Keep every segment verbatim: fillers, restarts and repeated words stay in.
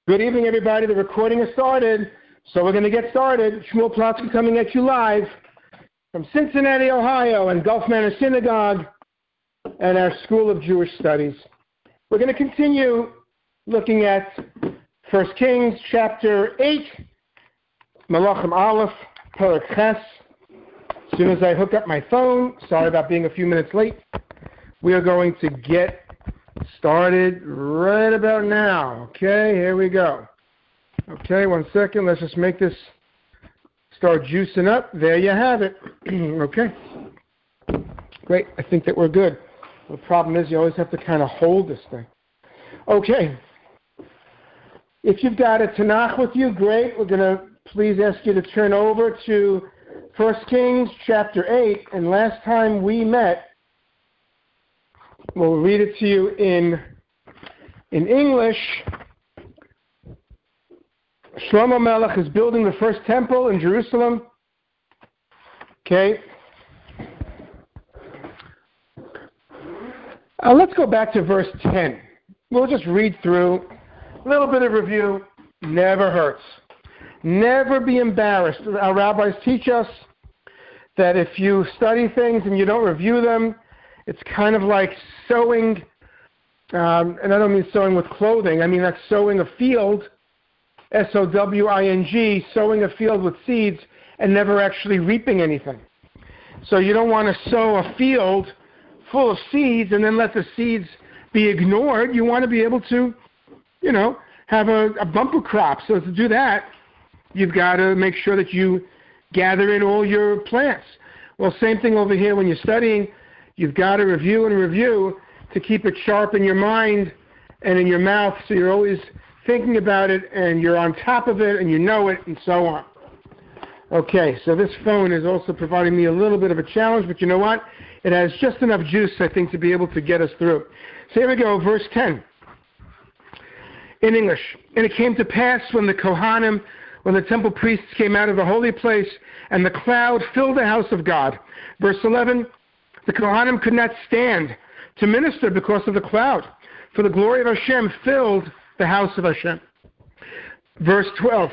Good evening, everybody. The recording has started, so we're going to get started. Shmuel Plotsky coming at you live from Cincinnati, Ohio, and Gulf Manor Synagogue and our School of Jewish Studies. We're going to continue looking at First Kings chapter eight, Malachim Aleph, Perek Ches. As soon as I hook up my phone, sorry about being a few minutes late, we are going to get started right about now. Okay, here we go. Okay, one second. Let's just make this start juicing up. There you have it. Okay. Great. I think that we're good. The problem is you always have to kind of hold this thing. Okay. If you've got a Tanakh with you, great. We're going to please ask you to turn over to First Kings chapter eight. And last time we met, we'll read it to you in, in English. Shlomo Melech is building the first temple in Jerusalem. Okay. Uh, let's go back to verse ten. We'll just read through a little bit of review. Never hurts. Never be embarrassed. Our rabbis teach us that if you study things and you don't review them, it's kind of like sowing, um, and I don't mean sowing with clothing. I mean that's sowing a field, S O W I N G, sowing a field with seeds and never actually reaping anything. So you don't want to sow a field full of seeds and then let the seeds be ignored. You want to be able to, you know, have a, a bumper crop. So to do that, you've got to make sure that you gather in all your plants. Well, same thing over here when you're studying. You've got to review and review to keep it sharp in your mind and in your mouth so you're always thinking about it and you're on top of it and you know it and so on. Okay, so this phone is also providing me a little bit of a challenge, but you know what? It has just enough juice, I think, to be able to get us through. So here we go, verse ten. In English. And it came to pass when the Kohanim, when the temple priests came out of the holy place and the cloud filled the house of God. Verse eleven. The Kohanim could not stand to minister because of the cloud, for the glory of Hashem filled the house of Hashem. Verse twelve.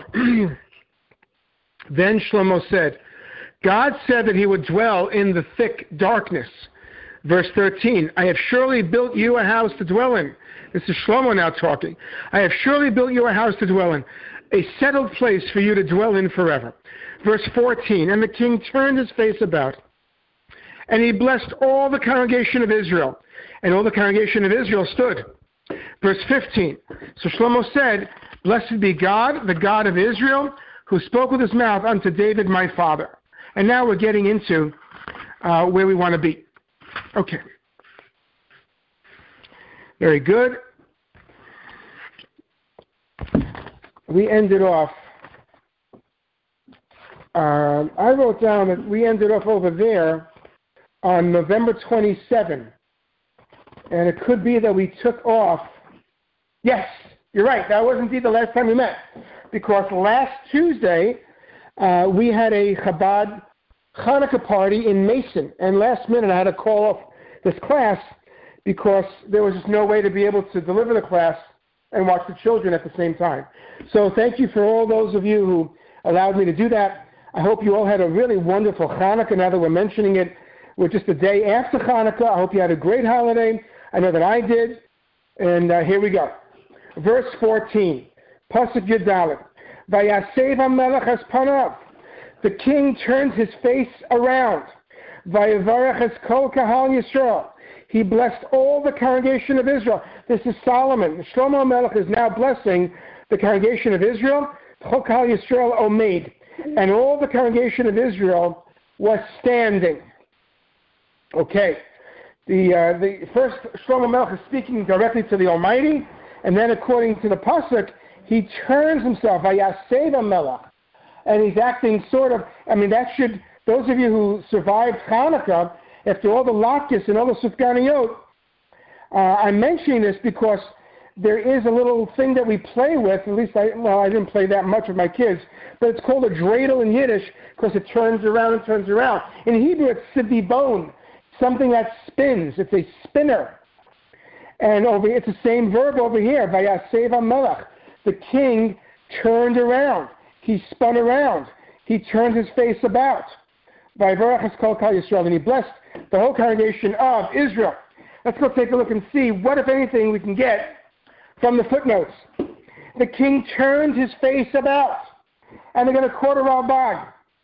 Then Shlomo said, God said that he would dwell in the thick darkness. Verse thirteen. I have surely built you a house to dwell in. This is Shlomo now talking. I have surely built you a house to dwell in, a settled place for you to dwell in forever. Verse fourteen. And the king turned his face about, and he blessed all the congregation of Israel. And all the congregation of Israel stood. Verse fifteen. So Shlomo said, Blessed be God, the God of Israel, who spoke with his mouth unto David my father. And now we're getting into uh, where we want to be. Okay. Very good. We ended off, uh, I wrote down that we ended off over there on November twenty-seventh, and it could be that we took off, yes, you're right, that was indeed the last time we met, because last Tuesday, uh, we had a Chabad Hanukkah party in Mason, and last minute I had to call off this class because there was just no way to be able to deliver the class and watch the children at the same time. So thank you for all those of you who allowed me to do that. I hope you all had a really wonderful Hanukkah. Now that we're mentioning it, we're just the day after Hanukkah. I hope you had a great holiday. I know that I did. And uh, here we go. Verse fourteen. Pasuk Yud Dalet. Vayasev HaMelech es panav. The king turned his face around. Vayavarech es kol kahal Yisrael. He blessed all the congregation of Israel. This is Solomon. Shlomo Melech is now blessing the congregation of Israel. Kol kahal Yisrael omeid. And all the congregation of Israel was standing. Okay, the uh, the first Shlomo Melech is speaking directly to the Almighty, and then according to the pasuk, he turns himself, Vayasev HaMelech, and he's acting sort of. I mean, that should those of you who survived Hanukkah after all the latkes and all the sufganiyot. Uh, I'm mentioning this because there is a little thing that we play with. At least, I well, I didn't play that much with my kids, but it's called a dreidel in Yiddish because it turns around and turns around. In Hebrew, it's sidibon. Something that spins. It's a spinner. And over it's the same verb over here, Vayasev HaMelech. the king turned around. He spun around. He turned his face about. And he blessed the whole congregation of Israel. Let's go take a look and see what, if anything, we can get from the footnotes. The king turned his face about. And they're going to quote a Ralbag.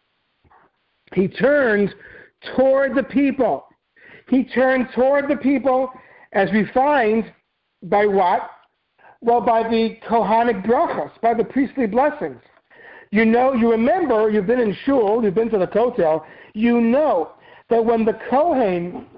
He turned toward the people. He turned toward the people, as we find, by what? Well, by the Kohanic brachas, by the priestly blessings. You know, you remember, you've been in shul, you've been to the kotel, you know that when the Kohen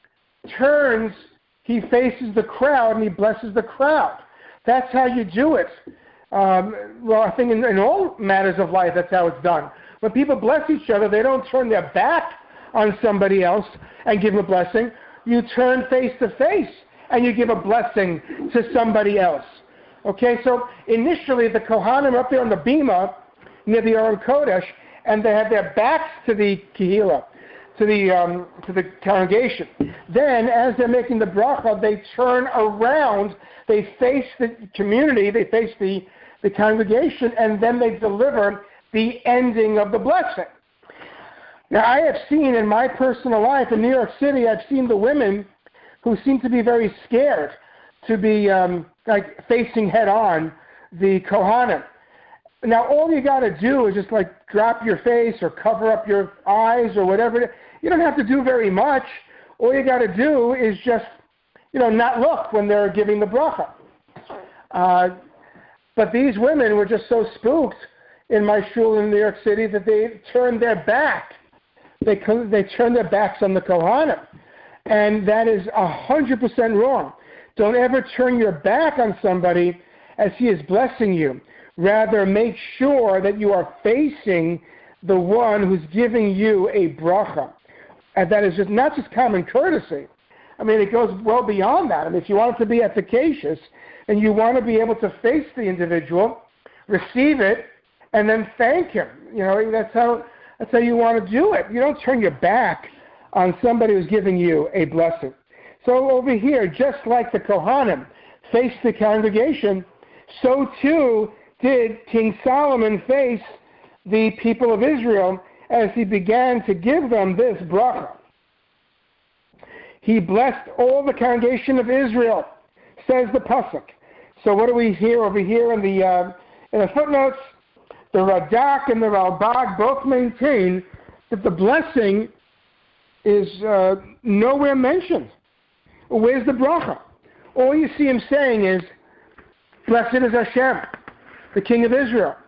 turns, he faces the crowd and he blesses the crowd. That's how you do it. Um, well, I think in, in all matters of life, that's how it's done. When people bless each other, they don't turn their back on somebody else and give a blessing. You turn face to face and you give a blessing to somebody else. Okay, so initially the Kohanim are up there on the bima near the Aron Kodesh, and they have their backs to the Kehillah, to the um, to the congregation. Then, as they're making the bracha, they turn around, they face the community, they face the, the congregation, and then they deliver the ending of the blessing. Now, I have seen in my personal life in New York City, I've seen the women who seem to be very scared to be um, like facing head on the Kohanim. Now, all you got to do is just like drop your face or cover up your eyes or whatever. You don't have to do very much. All you got to do is just, you know, not look when they're giving the bracha. Uh, but these women were just so spooked in my shul in New York City that they turned their back. They they turned their backs on the Kohanim. And that is one hundred percent wrong. Don't ever turn your back on somebody as he is blessing you. Rather, make sure that you are facing the one who's giving you a bracha. And that is just not just common courtesy. I mean, it goes well beyond that. I mean, if you want it to be efficacious and you want to be able to face the individual, receive it, and then thank him. You know, that's how that's how you want to do it. You don't turn your back on somebody who's giving you a blessing. So over here, just like the Kohanim faced the congregation, so too did King Solomon face the people of Israel as he began to give them this bracha. He blessed all the congregation of Israel, says the pasuk. So what do we hear over here in the uh, in the footnotes? The Radak and the Ralbag both maintain that the blessing is uh, nowhere mentioned. Where's the bracha? All you see him saying is, blessed is Hashem, the King of Israel.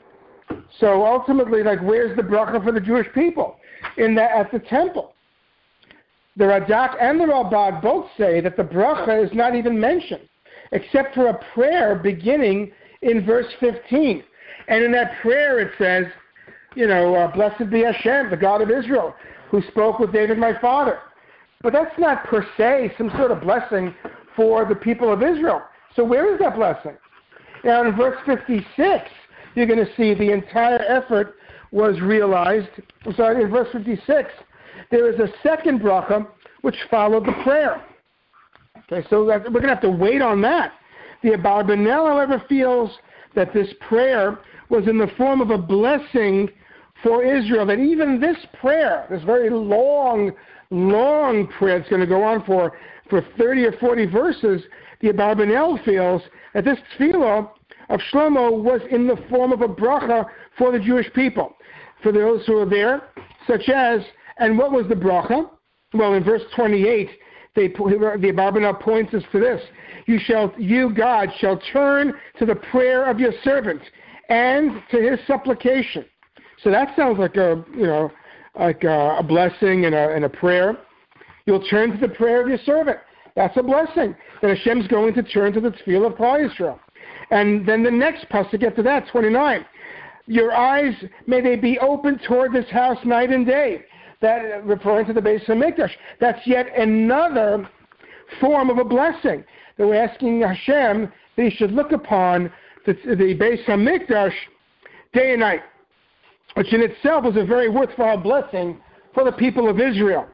So ultimately, like, where's the bracha for the Jewish people in the, at the temple? The Radak and the Ralbag both say that the bracha is not even mentioned, except for a prayer beginning in verse fifteen. And in that prayer it says, you know, uh, blessed be Hashem, the God of Israel, who spoke with David my father. But that's not per se some sort of blessing for the people of Israel. So where is that blessing? Now in verse fifty-six, you're going to see the entire effort was realized. I'm sorry, in verse fifty-six, there is a second bracha which followed the prayer. Okay, so that, we're going to have to wait on that. The Abarbanel, however, feels that this prayer was in the form of a blessing for Israel, that even this prayer, this very long, long prayer, it's going to go on for, for thirty or forty verses, the Abarbanel feels that this tefillah of Shlomo was in the form of a bracha for the Jewish people, for those who are there, such as, and what was the bracha? Well, in verse twenty-eight, they, the Abarbanel points us to this. You shall, you, God, shall turn to the prayer of your servant and to his supplication. So that sounds like a, you know, like a, a blessing and a, and a prayer. You'll turn to the prayer of your servant. That's a blessing. That Hashem's going to turn to the tefillah of Klal Yisrael. And then the next pasuk after that, twenty-nine. Your eyes, may they be open toward this house night and day. That, referring to the Beis HaMikdash. That's yet another form of a blessing. That we're asking Hashem that he should look upon the, the Beis HaMikdash day and night, which in itself was a very worthwhile blessing for the people of Israel.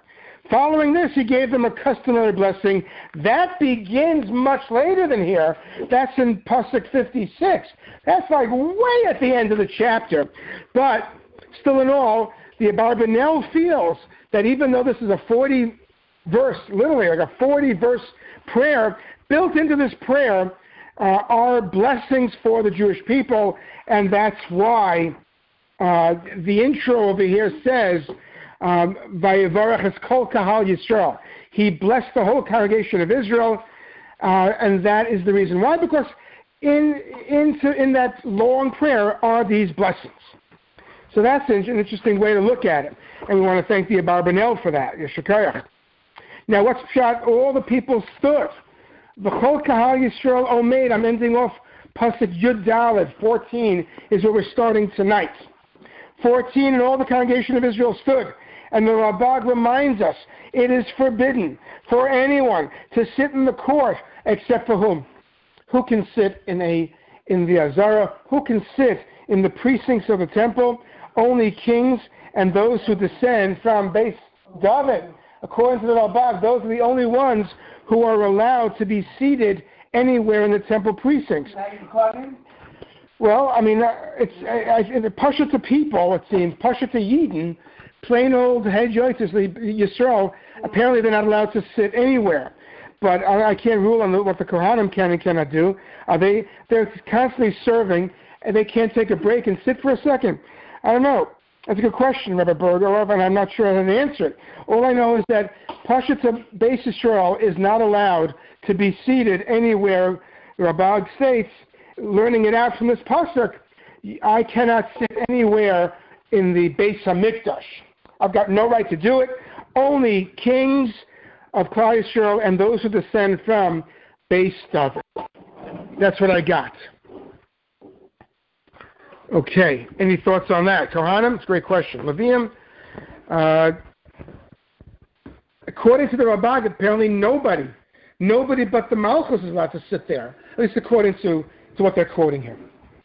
Following this, he gave them a customary blessing. That begins much later than here. That's in Pasuk fifty-six. That's like way at the end of the chapter. But still in all, the Abarbanel feels that even though this is a forty-verse, literally like a forty-verse prayer, built into this prayer uh, are blessings for the Jewish people, and that's why uh, the intro over here says, Um, Vayivarach Kol Kahal Yisrael. He blessed the whole congregation of Israel, uh, and that is the reason why. Because in into in that long prayer are these blessings. So that's an interesting way to look at it, and we want to thank the Abarbanel for that. Yeshakayach. Now, what's shot? All the people stood. V'chol Kahal Yisrael Omeid. I'm ending off Pasuk Yud Daled. fourteen is where we're starting tonight. fourteen, and all the congregation of Israel stood. And the Rabbah reminds us, it is forbidden for anyone to sit in the court except for whom? Who can sit in a in the Azara? Who can sit in the precincts of the temple? Only kings and those who descend from Beis David. According to the Rabbah, those are the only ones who are allowed to be seated anywhere in the temple precincts. Well, I mean, it's uh, uh, Pasha to people, it seems, Pasha to Yidden, plain old head yoitis, Yisrael, apparently they're not allowed to sit anywhere. But I, I can't rule on the, what the Kohanim can and cannot do. Are they, they're constantly serving, and they can't take a break and sit for a second. I don't know. That's a good question, Rabbi Berger, and I'm not sure how to answer it. All I know is that Pasha to Beis Yisrael is not allowed to be seated anywhere. Rabbah states, learning it out from this pasuk, I cannot sit anywhere in the Beis Hamikdash. I've got no right to do it. Only kings of Klal Yisrael and those who descend from Beis David. That's what I got. Okay. Any thoughts on that? Kohanim? It's a great question. Levium, uh, according to the Rabbah, apparently nobody, nobody but the Malchus is allowed to sit there. At least according to to what they're quoting here.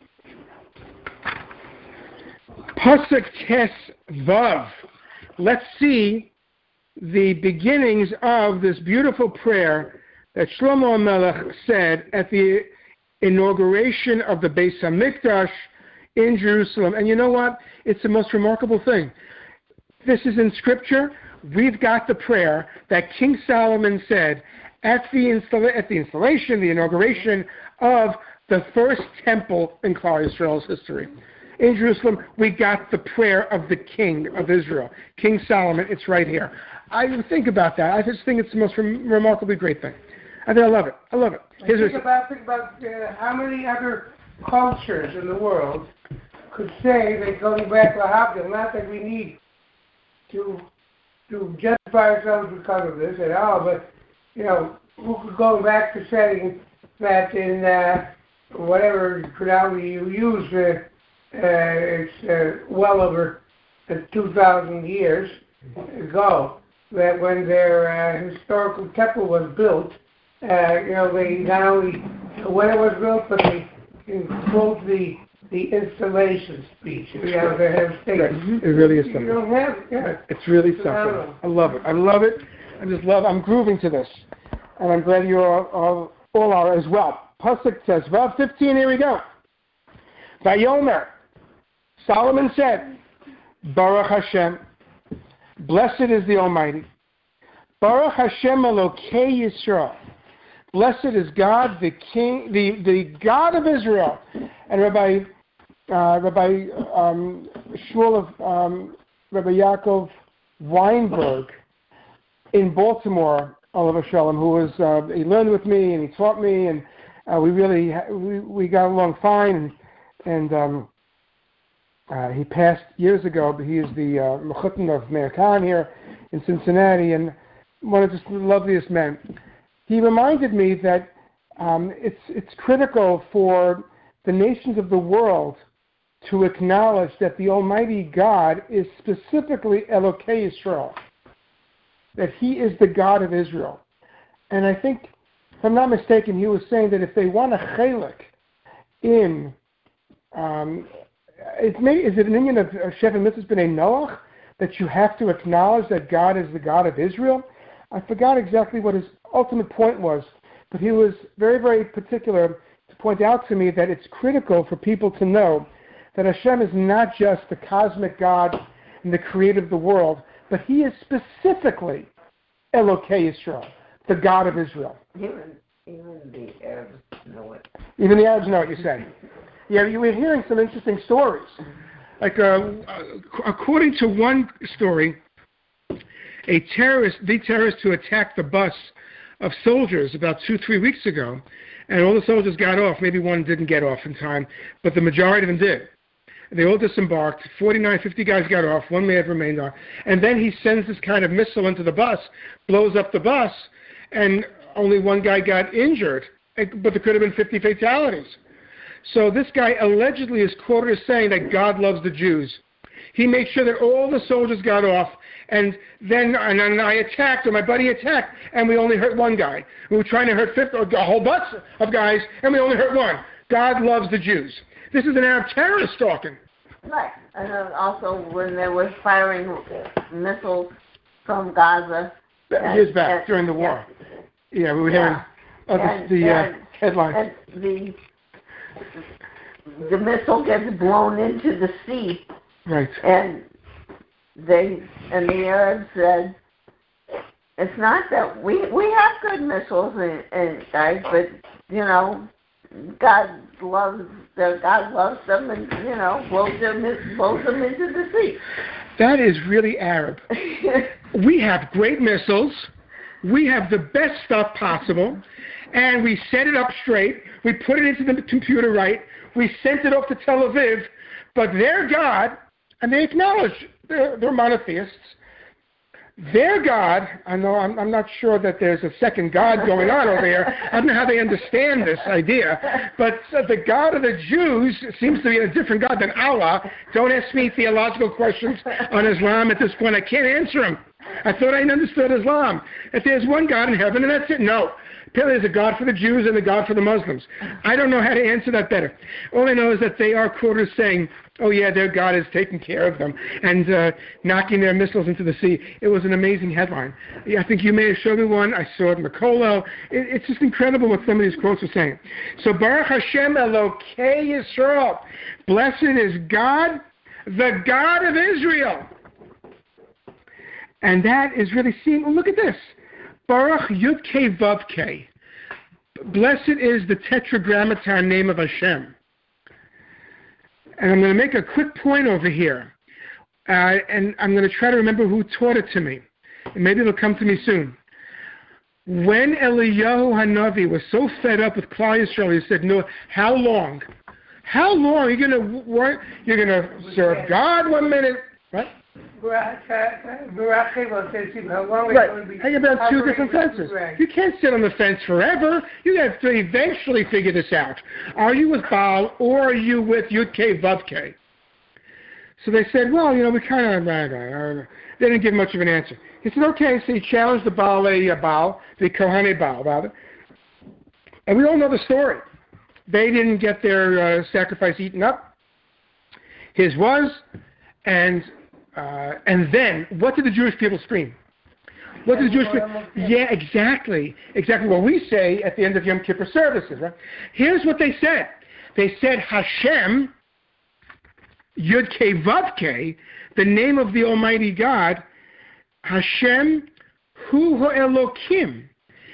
Pasuk Tes Vav. Let's see the beginnings of this beautiful prayer that Shlomo HaMelech said at the inauguration of the Beis HaMikdash in Jerusalem. And you know what? It's the most remarkable thing. This is in Scripture. We've got the prayer that King Solomon said at the, installa- at the installation, the inauguration of the first temple in Klal Yisrael's history. In Jerusalem, we got the prayer of the king of Israel, King Solomon. It's right here. I think about that. I just think it's the most rem- remarkably great thing. I think I love it. I love it. Think about, think about uh, how many other cultures in the world could say that going back to Habdul, not that we need to to justify ourselves because of this at all, but, you know, who could go back to saying that in uh, whatever chronology you use, uh, uh, it's uh, well over uh, two thousand years ago, that when their uh, historical temple was built, uh, you know, they not only when it was built, but they quote the the installation speech. You know, they have statements. It really is something. You don't have, yeah. It's really something. I love it. I love it. I just love. I'm grooving to this, and I'm glad you all, all, all are as well. Pasuk says, Vav fifteen. Here we go. Vayomer. Solomon said, Baruch Hashem. Blessed is the Almighty. Baruch Hashem Elokei Yisrael. Blessed is God, the King, the, the God of Israel. And Rabbi uh, Rabbi um, Shmuel of um, Rabbi Yaakov Weinberg in Baltimore, Oliver Shalom, who was uh, he learned with me and he taught me, and uh, we really we, we got along fine. And, and um, uh, he passed years ago, but he is the uh, Mechutin of Meir Khan here in Cincinnati, and one of just the loveliest men. He reminded me that um, it's it's critical for the nations of the world to acknowledge that the Almighty God is specifically Elokei Yisrael, that He is the God of Israel. And I think, if I'm not mistaken, he was saying that if they want a chelik in, um, it may, is it an union of Shevet Mitzvahs B'nai Noach? that you have to acknowledge that God is the God of Israel. I forgot exactly what his ultimate point was, but he was very, very particular to point out to me that it's critical for people to know that Hashem is not just the cosmic God and the creator of the world, but he is specifically Elokei Yisrael, the God of Israel. Even, even the Arabs know it. Even the Arabs know what you say. Yeah, you were hearing some interesting stories. Like, uh, according to one story, a terrorist, the terrorist who attacked the bus of soldiers about two, three weeks ago, and all the soldiers got off. Maybe one didn't get off in time, but the majority of them did. They all disembarked. forty-nine, fifty guys got off. One may have remained on. And then he sends this kind of missile into the bus, blows up the bus, and only one guy got injured. But there could have been fifty fatalities. So this guy allegedly is quoted as saying that God loves the Jews. He made sure that all the soldiers got off, and then and, and I attacked, or my buddy attacked, and we only hurt one guy. We were trying to hurt fifty, a whole bus of guys, and we only hurt one. God loves the Jews. This is an Arab terrorist talking. Right. And then also when they were firing missiles from Gaza. Years back, and, during the war. Yeah, yeah we were yeah. hearing uh, and, the, the and, uh, headline. And the, the missile gets blown into the sea. Right. And they and the Arabs said, it's not that we we have good missiles and, and guys, but you know, God loves them. God loves them, and you know, blows them blows them into the sea. That is really Arab. We have great missiles. We have the best stuff possible, and we set it up straight. We put it into the computer right. We sent it off to Tel Aviv, but their God, and they acknowledge they're, they're monotheists. Their God, I know I'm, I'm not sure that there's a second God going on over here. I don't know how they understand this idea, but uh, the God of the Jews seems to be a different God than Allah. Don't ask me theological questions on Islam at this point. I can't answer them. I thought I understood Islam. That there's one God in heaven and that's it. No. Apparently there's a God for the Jews and a God for the Muslims. I don't know how to answer that better. All I know is that they are quoted saying, oh yeah, their God is taking care of them and uh, knocking their missiles into the sea. It was an amazing headline. Yeah, I think you may have showed me one. I saw it in Makolo. It, it's just incredible what some of these quotes are saying. So Baruch Hashem Elokei Yisrael. Blessed is God, the God of Israel. And that is really seen. Well, look at this. Baruch Yud-Kei Vav-Kei. Blessed is the tetragrammaton name of Hashem. And I'm going to make a quick point over here. Uh, and I'm going to try to remember who taught it to me. And maybe it'll come to me soon. When Eliyahu Hanavi was so fed up with Klal Yisrael, he said, no, how long? How long are you going to work? You're going to serve God one minute, right? Right. Hang about two different fences. You can't sit on the fence forever. You have to eventually figure this out. Are you with Baal or are you with Yud-Kei Vav-Kei? So they said, well, you know, we kind of, they didn't give much of an answer. He said, okay, so he challenged the Baal, uh, Baal the Kohane Baal, rather. And we all know the story. They didn't get their uh, sacrifice eaten up. His was, and Uh, and then, what did the Jewish people scream? What did the Jewish people... Yeah, exactly. Exactly what we say at the end of Yom Kippur services, right? Here's what they said. They said, Hashem, Yud-Kei Vav-Kei, the name of the Almighty God, Hashem, Hu Ha'elokim,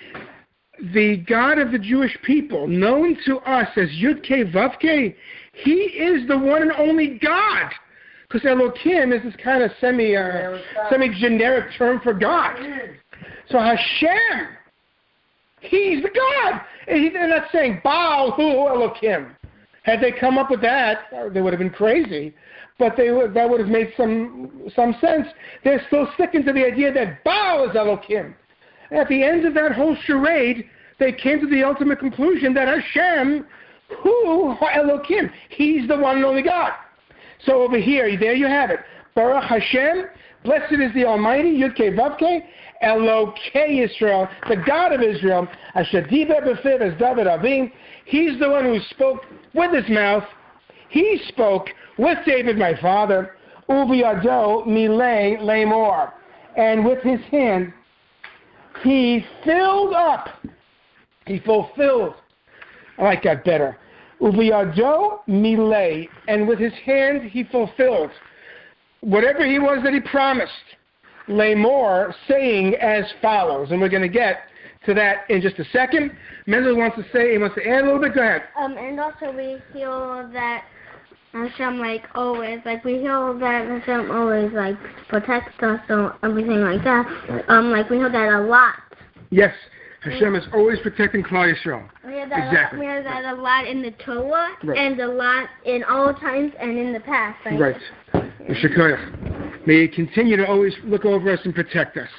the God of the Jewish people, known to us as Yud-Kei Vav-Kei, He is the one and only God. Because Elokim is this kind of semi, uh, semi-generic term for God. So Hashem, He's the God. And they're not saying Baal Hu Elokim. Had they come up with that, they would have been crazy. But they would, that would have made some some sense. They're still sticking to the idea that Baal is Elokim. And at the end of that whole charade, they came to the ultimate conclusion that Hashem, Hu Elokim, He's the one and only God. So over here, there you have it. Baruch Hashem, blessed is the Almighty, Yud-Kei Vav-Kei, Elokei Yisrael, the God of Israel, Asher Diber B'Fiv as David Avim. He's the one who spoke with his mouth. He spoke with David, my father. Uviyado milay lemor. And with his hand, he filled up. He fulfilled. I like that better. Uviyado milay. And with his hand, he fulfilled. Whatever he was that he promised. Lemor, saying as follows. And we're going to get to that in just a second. Mendel wants to say, he wants to add a little bit. Go ahead. Um, and also we feel that Hashem, like, always, like, we feel that Hashem always, like, protects us or everything like that. Um, like, we hear that a lot. Yes, Hashem is always protecting Klal Yisrael. We hear that, exactly. a, we hear that a lot in the Torah, right. and a lot in all times and in the past. Like, right. Yeah. May He continue to always look over us and protect us.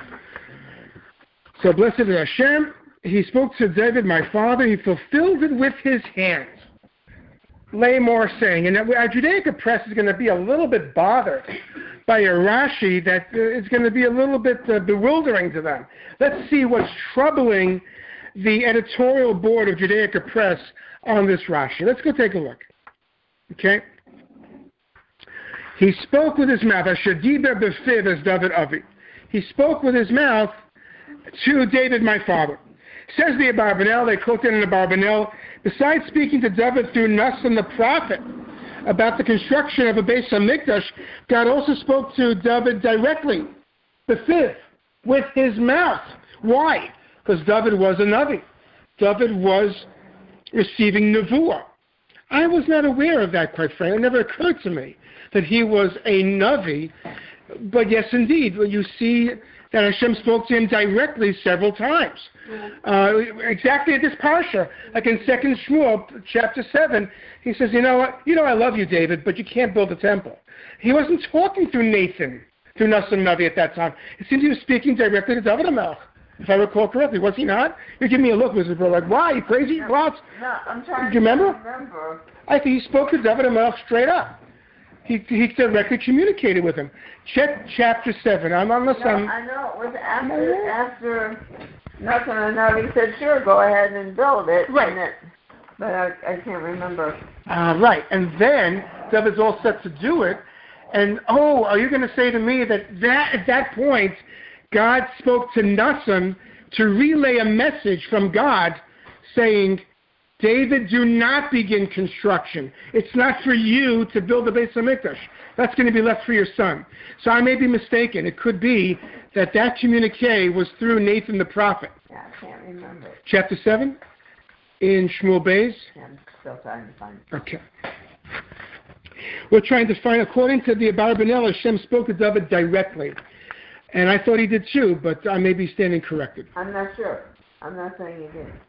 So, blessed is Hashem. He spoke to David, my father. He fulfilled it with his hands. Lemor saying, and our Judaica press is going to be a little bit bothered by a Rashi that uh, it's going to be a little bit uh, bewildering to them. Let's see what's troubling the editorial board of Judaica Press on this Rashi. Let's go take a look. Okay? He spoke with his mouth. Ashadiber befiv as David Avi. He spoke with his mouth to David, my father. Says the Abarbanel, they quote it in the Abarbanel, besides speaking to David through Nathan the prophet about the construction of a Beis HaMikdash, God also spoke to David directly, the fifth, with his mouth. Why? Because David was a Navi. David was receiving Nevuah. I was not aware of that, quite frankly. It never occurred to me that he was a Navi. But yes, indeed, when you see that Hashem spoke to him directly several times. Uh, exactly at this parsha, like in Second Shmuel, chapter seven, he says, you know what, you know I love you, David, but you can't build a temple. He wasn't talking through Nathan, through Nathan Navi at that time. It seems he was speaking directly to David HaMelech, if I recall correctly. Was he not? You give me a look, Mister Bro, like, why, you crazy? No, What? no, I'm trying Do you remember? to remember. I think he spoke to David HaMelech straight up. He, he directly communicated with him. Check chapter seven. I'm unless No, I'm. I know it was after after nothing. I know he said, "Sure, go ahead and build it." Right. And it, but I, I can't remember. Uh, right, and then David's all set to do it. And oh, are you going to say to me that, that at that point, God spoke to Nathan to relay a message from God, saying, David, do not begin construction. It's not for you to build the Beis HaMikdash. That's going to be left for your son. So I may be mistaken. It could be that that communique was through Nathan the prophet. Yeah, I can't remember. Chapter seven in Shmuel Beis. Yeah, I'm still trying to find it. Okay. We're trying to find, according to the Abarbanel, Hashem spoke to David directly. And I thought he did too, but I may be standing corrected. I'm not sure. I'm not saying he did.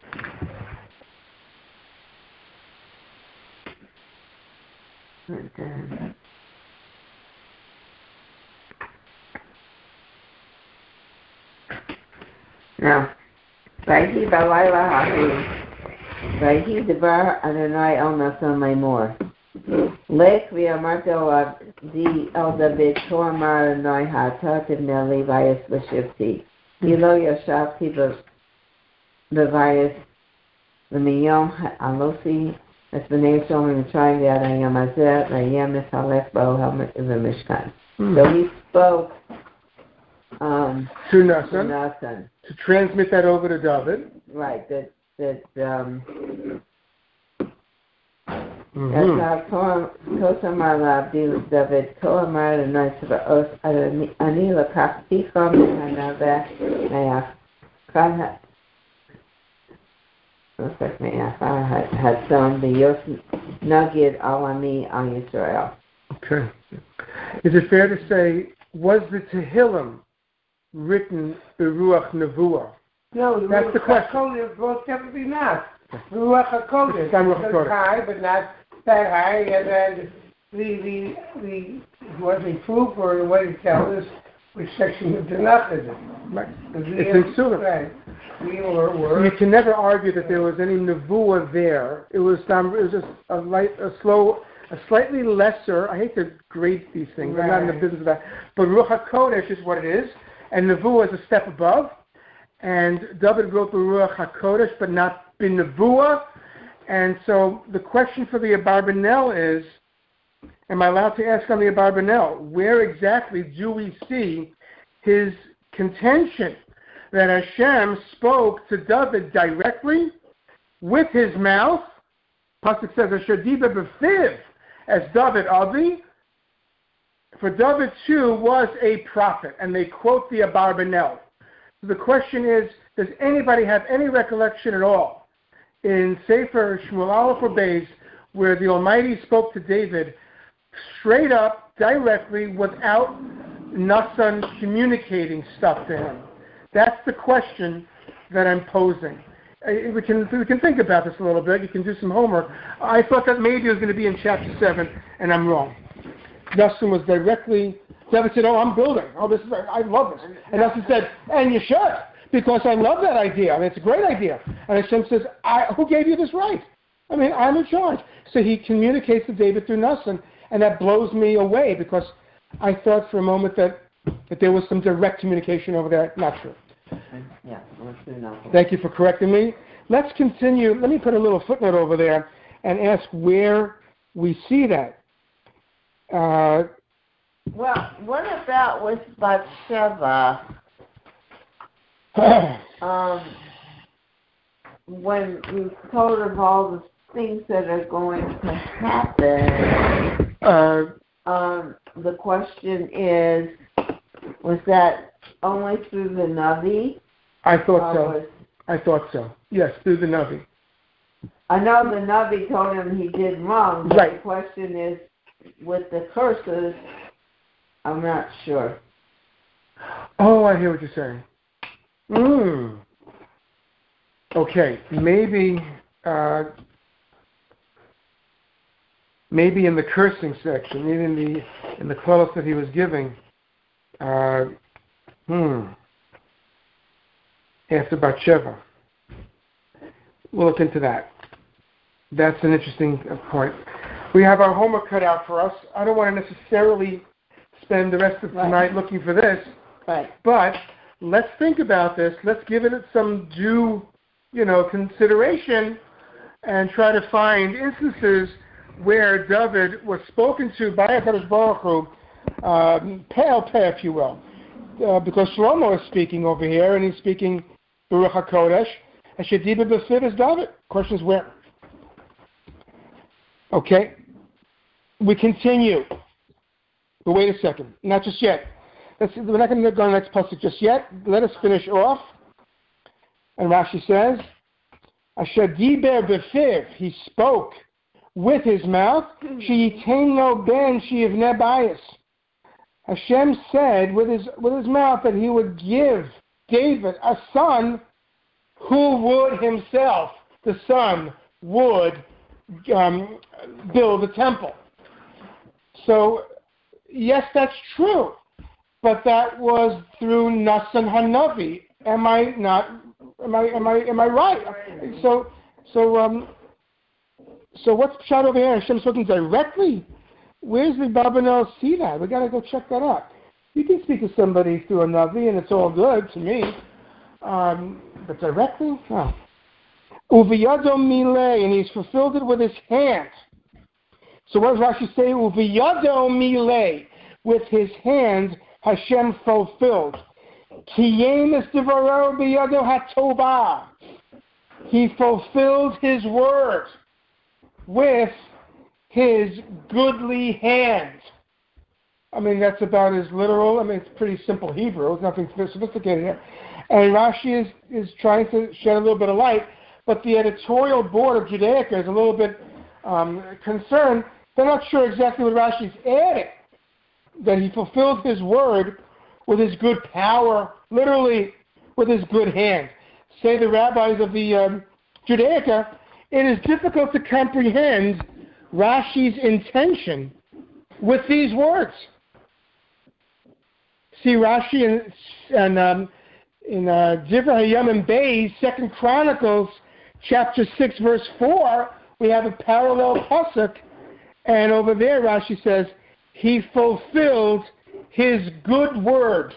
Okay. Now, Vayhi b'layla hahu, Vayhi devar Adonai el Nathan lemor. Lech v'amarto av di el David ko amar Adonai ha'ata tibnei li vayis v'shivti. Hilo yashavti b'vayis l'miyom ha'alosi es b'nei Yisrael mitzrayim v'ad hayom hazeh v'yem mishalech bo ha'mishkan. So he spoke um, To Nathan. to Nathan. To transmit that over to David. Right, that, that, um, Mm-hmm. that's how Kosamar Labdi David, Koamar the Nice of Os, Anila Kaktifam, Hanave, Mayaf, Kahat, looks like Mayaf, had some, the Yos Nugget Alami on Israel. Okay. Is it fair to say, was the Tehillim written Beruach Nevuah? No, the That's Ruach the question. HaKodesh most definitely not. Ruach HaKodesh It's not Ruach is HaKodesh. high, but not that high. And then the the the was a proof or the way to tell us which section of the Tanakh is it? Right. It's It's in Sulam. Right. We were, were You can never argue that there was any Nevuah there. It was um, it was just a light, a slow, a slightly lesser. I hate to grade these things. I'm not in the Right. business of that. But Ruach HaKodesh is what it is, and Nevuah is a step above. And David wrote the Ruach HaKodesh, but not bin Nevuah. And so the question for the Abarbanel is, am I allowed to ask on the Abarbanel, where exactly do we see his contention that Hashem spoke to David directly with his mouth? Pasuk says, Asher diber b'fiv, as David Avi. For David too was a prophet, and they quote the Abarbanel. So the question is, does anybody have any recollection at all in Sefer Shmuel Aleph or Beis where the Almighty spoke to David straight up, directly, without Nassan communicating stuff to him? That's the question that I'm posing. Uh, We can we can think about this a little bit. You can do some homework. I thought that maybe it was going to be in chapter seven, and I'm wrong. Nassan was directly, David said, oh, I'm building. Oh, this is, I love this. And Nassan said, and you should, because I love that idea. I mean, it's a great idea. And Hashem says, I, who gave you this right? I mean, I'm in charge. So he communicates to David through Nassan, and that blows me away, because I thought for a moment that, that there was some direct communication over there. Not true. Yeah, let's do nothing. Thank you for correcting me. Let's continue. Let me put a little footnote over there and ask where we see that. Uh, Well, what about with Bathsheba? um, when you told of all the things that are going to happen, uh, um, the question is, was that only through the Navi? I thought Or so. was- I thought so. Yes, through the Navi. I know the Navi told him he did wrong, but Right. the question is, with the curses, I'm not sure. Oh, I hear what you're saying. Hmm. Okay, maybe, uh, maybe in the cursing section, maybe in the in the clause that he was giving. Uh, hmm. After Bathsheba. We'll look into that. That's an interesting point. We have our homework cut out for us. I don't want to necessarily spend the rest of tonight Right. looking for this, Right. but let's think about this. Let's give it some due, you know, consideration, and try to find instances where David was spoken to by HaKadosh Baruch Hu, uh, pale pale, if you will, uh, because Shlomo is speaking over here, and he's speaking Baruch HaKodesh, and Shediba B'Fiv is David. Question is where? Okay. We continue. But wait a second. Not just yet. Let's, we're not going to go to the next pasuk just yet. Let us finish off. And Rashi says, Asher diber b'fiv, he spoke with his mouth, sheyitain lo ben sheyivneh bayis. Hashem said with his with his mouth that he would give David a son who would himself, the son, would um, build a temple. So, yes, that's true, but that was through Nassan Hanavi. Am I not? Am I? Am I? Am I right? So, so, um, so what's shot over here? Hashem spoken directly. Where's the Abarbanel see that? We got to go check that out. You can speak to somebody through a Navi, and it's all good to me. Um, but directly, no. Uviyado milei, and he's fulfilled it with his hand. So what does Rashi say? Uviyado milei, with his hand Hashem fulfilled. Kiyem es devaro biyado hatovah. He fulfilled his word with his goodly hand. I mean, that's about as literal. I mean, it's pretty simple Hebrew. It's nothing sophisticated here. And Rashi is, is trying to shed a little bit of light, but the editorial board of Judaica is a little bit um, concerned. They're not sure exactly what Rashi's adding, that he fulfilled his word with his good power, literally with his good hand. Say the rabbis of the um, Judaica, it is difficult to comprehend Rashi's intention with these words. See Rashi in, in, um, in uh, Divrei Hayamim Beis, Second Chronicles, chapter six, verse four, we have a parallel pasuk, and over there Rashi says, he fulfilled his good word.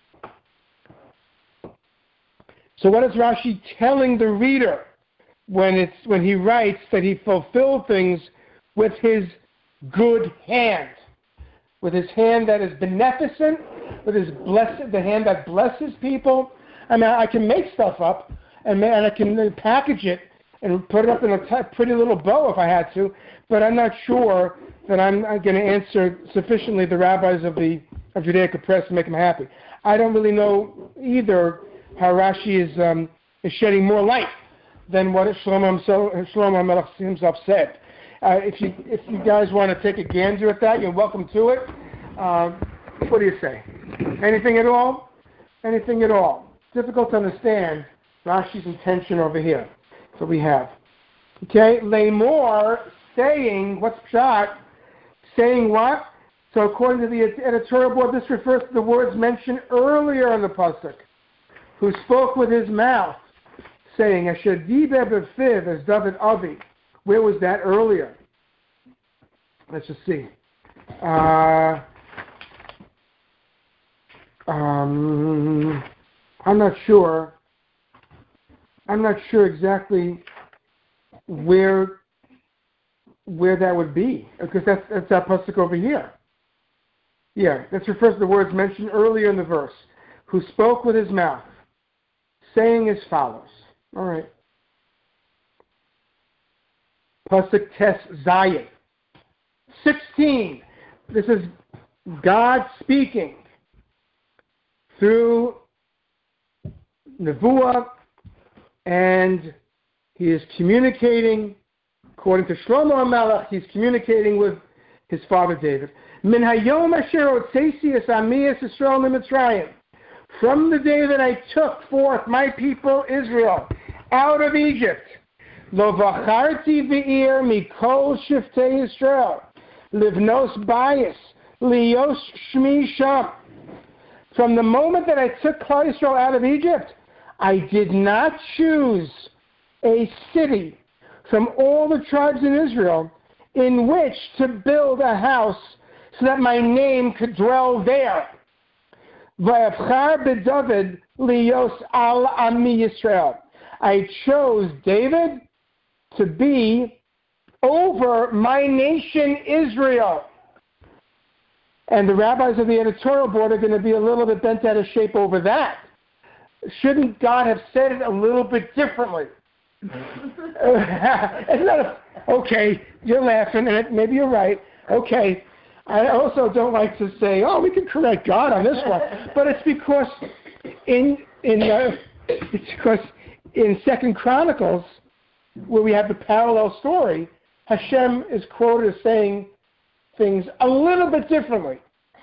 So what is Rashi telling the reader when it's when he writes that he fulfilled things with his good hand. With his hand that is beneficent, with his blessed, the hand that blesses people. I mean, I can make stuff up, and, and I can package it and put it up in a t- pretty little bow if I had to, but I'm not sure that I'm going to answer sufficiently the rabbis of the of Judaica Press to make them happy. I don't really know either how Rashi is um, is shedding more light than what Shlomo himself, Shlomo Melech himself said. Uh, if you if you guys want to take a gander at that, you're welcome to it. Uh, what do you say? Anything at all? Anything at all? Difficult to understand Rashi's intention over here. So we have. Okay, Lamor saying, what's pshat? Saying what? So according to the editorial board, this refers to the words mentioned earlier in the pasuk, who spoke with his mouth, saying, Asher diber b'fiv as David Avi. Where was that earlier? Let's just see. Uh, um, I'm not sure. I'm not sure exactly where where that would be, because that's that's that pasuk over here. Yeah, this refers to the words mentioned earlier in the verse, who spoke with his mouth, saying as follows. All right. Pasuk Tes Zayin. sixteen. This is God speaking through Nevuah, and he is communicating, according to Shlomo HaMelech, he's communicating with his father David. Min hayom asher otzeisi es ami es Yisrael miMitzrayim. From the day that I took forth my people Israel out of Egypt, Lo v'charti v'ir mikol shiftei Yisrael, livnos bayis, lios shmi sham. From the moment that I took Klal Yisrael out of Egypt, I did not choose a city from all the tribes in Israel in which to build a house so that my name could dwell there. V'avchar b'David lios al ami Yisrael. I chose David to be over my nation Israel. And the rabbis of the editorial board are going to be a little bit bent out of shape over that. Shouldn't God have said it a little bit differently? It's not a, okay, you're laughing, and maybe you're right. Okay. I also don't like to say, oh, we can correct God on this one. But it's because in in uh, it's because in Second Chronicles, where we have the parallel story, Hashem is quoted as saying things a little bit differently.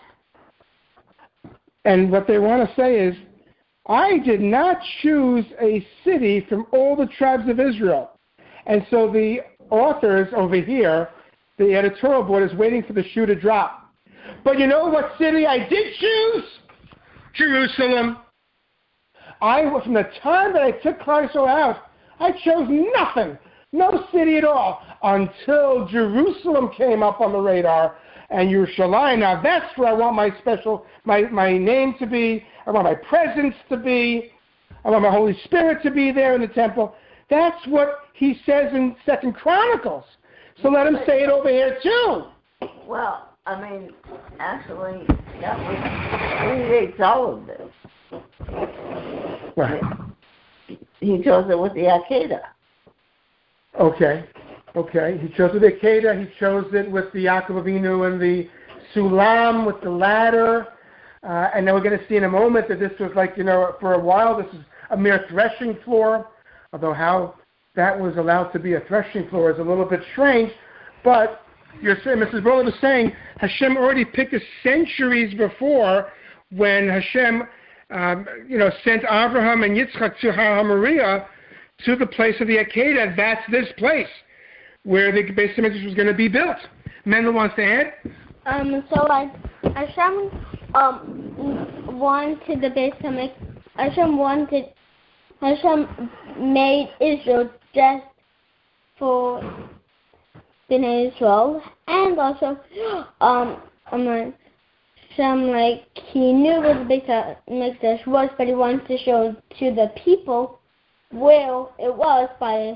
And what they want to say is, I did not choose a city from all the tribes of Israel. And so the authors over here, the editorial board, is waiting for the shoe to drop. But you know what city I did choose? Jerusalem. I, from the time that I took Klal Yisrael out, I chose nothing, no city at all, until Jerusalem came up on the radar, and Yerushalayim. Now that's where I want my special, my, my name to be. I want my presence to be. I want my Holy Spirit to be there in the temple. That's what he says in Second Chronicles. So let him say it over here too. Well, I mean, actually, that was predates all of this. Right. He chose it with the Akedah. Okay. Okay. He chose it with the Akedah. He chose it with the Yaakov Avinu and the Sulam, with the ladder. Uh, and then we're going to see in a moment that this was like, you know, for a while, this is a mere threshing floor. Although how that was allowed to be a threshing floor is a little bit strange. But you're saying, Missus Broly was saying, Hashem already picked us centuries before when Hashem, um, you know, sent Abraham and Yitzchak to Har HaMoriah to the place of the Akedah. That's this place where the Beis HaMikdash was going to be built. Mendel wants to add? Um, so like Hashem um wanted the Beis HaMikdash. Hashem wanted Hashem made Israel just for Bnei Israel, and also um I'm like Hashem like he knew where the Beis HaMikdash was, but he wanted to show to the people where it was by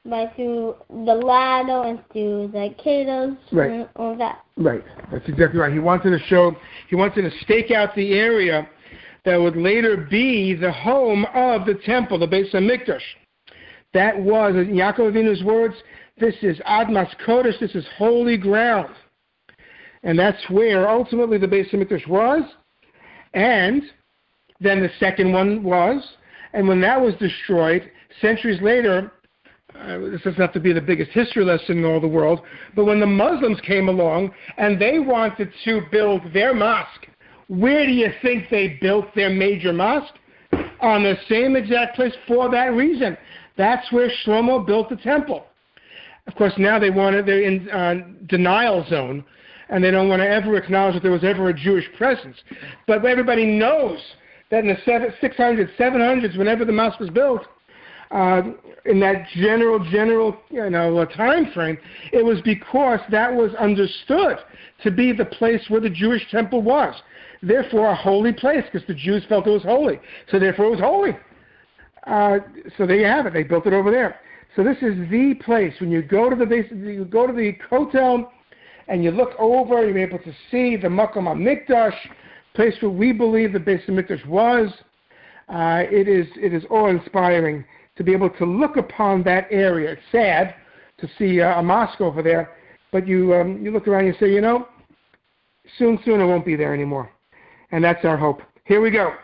by through the Lado and through the Kados Right. and all that. Right. That's exactly right. He wanted to show, he wanted to stake out the area that would later be the home of the temple, the Beis HaMikdash. That was, in Yaakov Avinu's words, this is Admas Kodesh, this is holy ground. And that's where ultimately the Beis HaMikdash was, and then the second one was, and when that was destroyed, centuries later, uh, this doesn't have to be the biggest history lesson in all the world, but when the Muslims came along and they wanted to build their mosque, where do you think they built their major mosque? On the same exact place for that reason. That's where Shlomo built the temple. Of course, now they want to, they're in uh, denial zone, and they don't want to ever acknowledge that there was ever a Jewish presence. But everybody knows that in the six hundreds, seven hundreds, whenever the mosque was built, uh, in that general, general, you know, uh, time frame, it was because that was understood to be the place where the Jewish temple was. Therefore, a holy place, because the Jews felt it was holy. So therefore, it was holy. Uh, so there you have it. They built it over there. So this is the place. When you go to the base, you go to the Kotel, and you look over, you're able to see the Makom HaMikdash, place where we believe the Beis HaMikdash was. Uh, it is it is awe-inspiring to be able to look upon that area. It's sad to see uh, a mosque over there, but you um, you look around and you say, you know, soon, soon it won't be there anymore. And that's our hope. Here we go.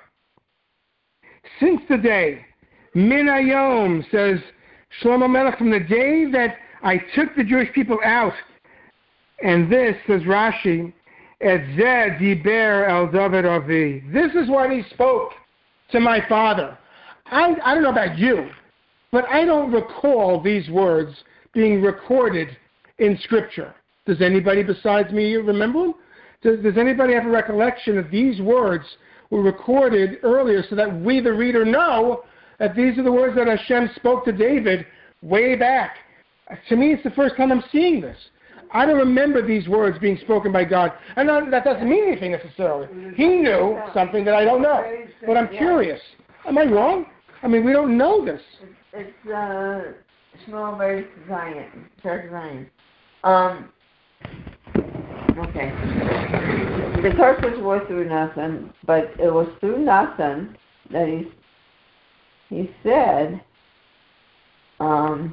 Since the day, Min Hayom, says Shlomo Melech, from the day that I took the Jewish people out, and this, says Rashi, Et zeh diber el David Avi. This is what he spoke to my father. I, I don't know about you, but I don't recall these words being recorded in Scripture. Does anybody besides me remember them? Does, does anybody have a recollection that these words were recorded earlier so that we, the reader, know that these are the words that Hashem spoke to David way back? To me, it's the first time I'm seeing this. I don't remember these words being spoken by God. And that doesn't mean anything necessarily. He knew something that I don't know. But I'm curious. Am I wrong? I mean, we don't know this. It's, it's uh, Shmuel Beis Zion, Church Zion. Um, okay. The curses were through Nathan, but it was through Nathan that he he said, um,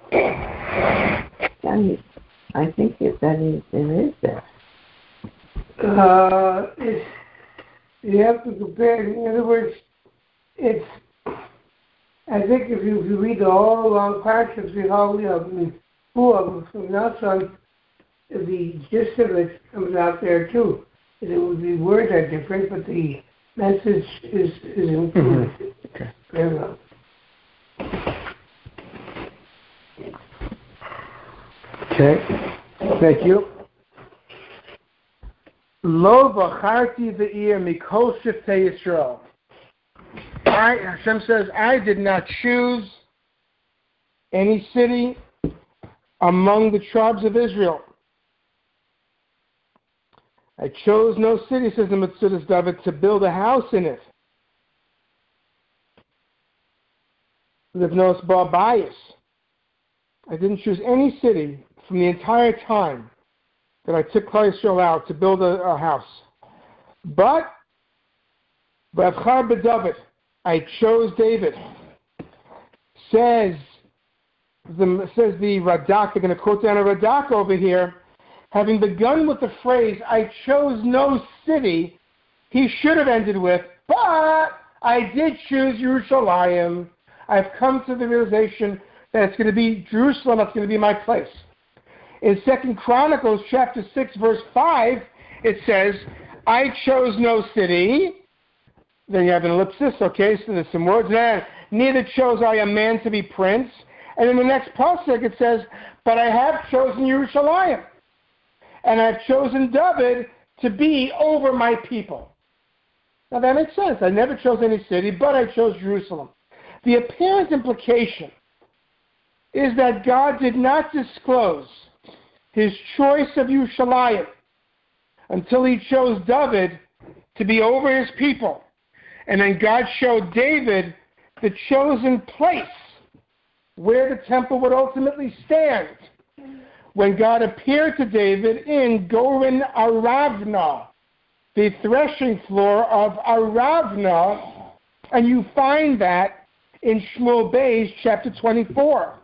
I think it, that is, it is there. Uh, it's, you have to compare. In other words, it's. I think if you, if you read the whole long parshas, the whole, you know, four of them from Nathan, the gist of it comes out there too. It would be words are different, but the message is is included. Mm-hmm. Okay. Very well. Okay. Thank you. Lo v'charti v'ir mikol shiftei Yisrael. I, Hashem says, I did not choose any city among the tribes of Israel. I chose no city, says the Metzudas David, to build a house in it. Livnos bar bias. I didn't choose any city from the entire time that I took Klal Yisrael out to build a, a house. But, B'avchar b'David, I chose David. Says the says the Radak. They're going to quote down a Radak over here. Having begun with the phrase, I chose no city, he should have ended with, but I did choose Yerushalayim. I've come to the realization that it's going to be Jerusalem, that's going to be my place. In Second Chronicles chapter six, verse five, it says, I chose no city. Then you have an ellipsis, okay, so there's some words there. Neither chose I a man to be prince. And in the next pasuk it says, but I have chosen Yerushalayim. And I've chosen David to be over my people. Now that makes sense. I never chose any city, but I chose Jerusalem. The apparent implication is that God did not disclose his choice of Yerushalayim until he chose David to be over his people. And then God showed David the chosen place where the temple would ultimately stand when God appeared to David in Goren Aravna, the threshing floor of Aravna, and you find that in Shmuel Beis chapter twenty-four.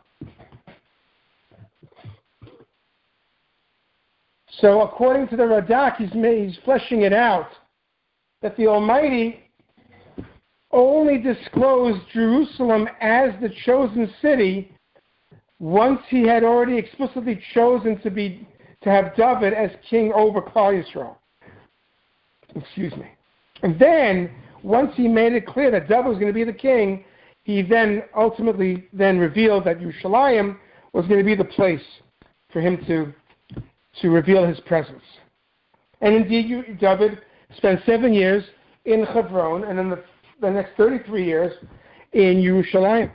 So according to the Radak, he's, he's fleshing it out, that the Almighty only disclosed Jerusalem as the chosen city once he had already explicitly chosen to be to have David as king over Klal Yisrael. Excuse me. And then, once he made it clear that David was going to be the king, he then ultimately then revealed that Yerushalayim was going to be the place for him to to reveal his presence. And indeed, David spent seven years in Hebron, and in the, the next thirty-three years in Yerushalayim.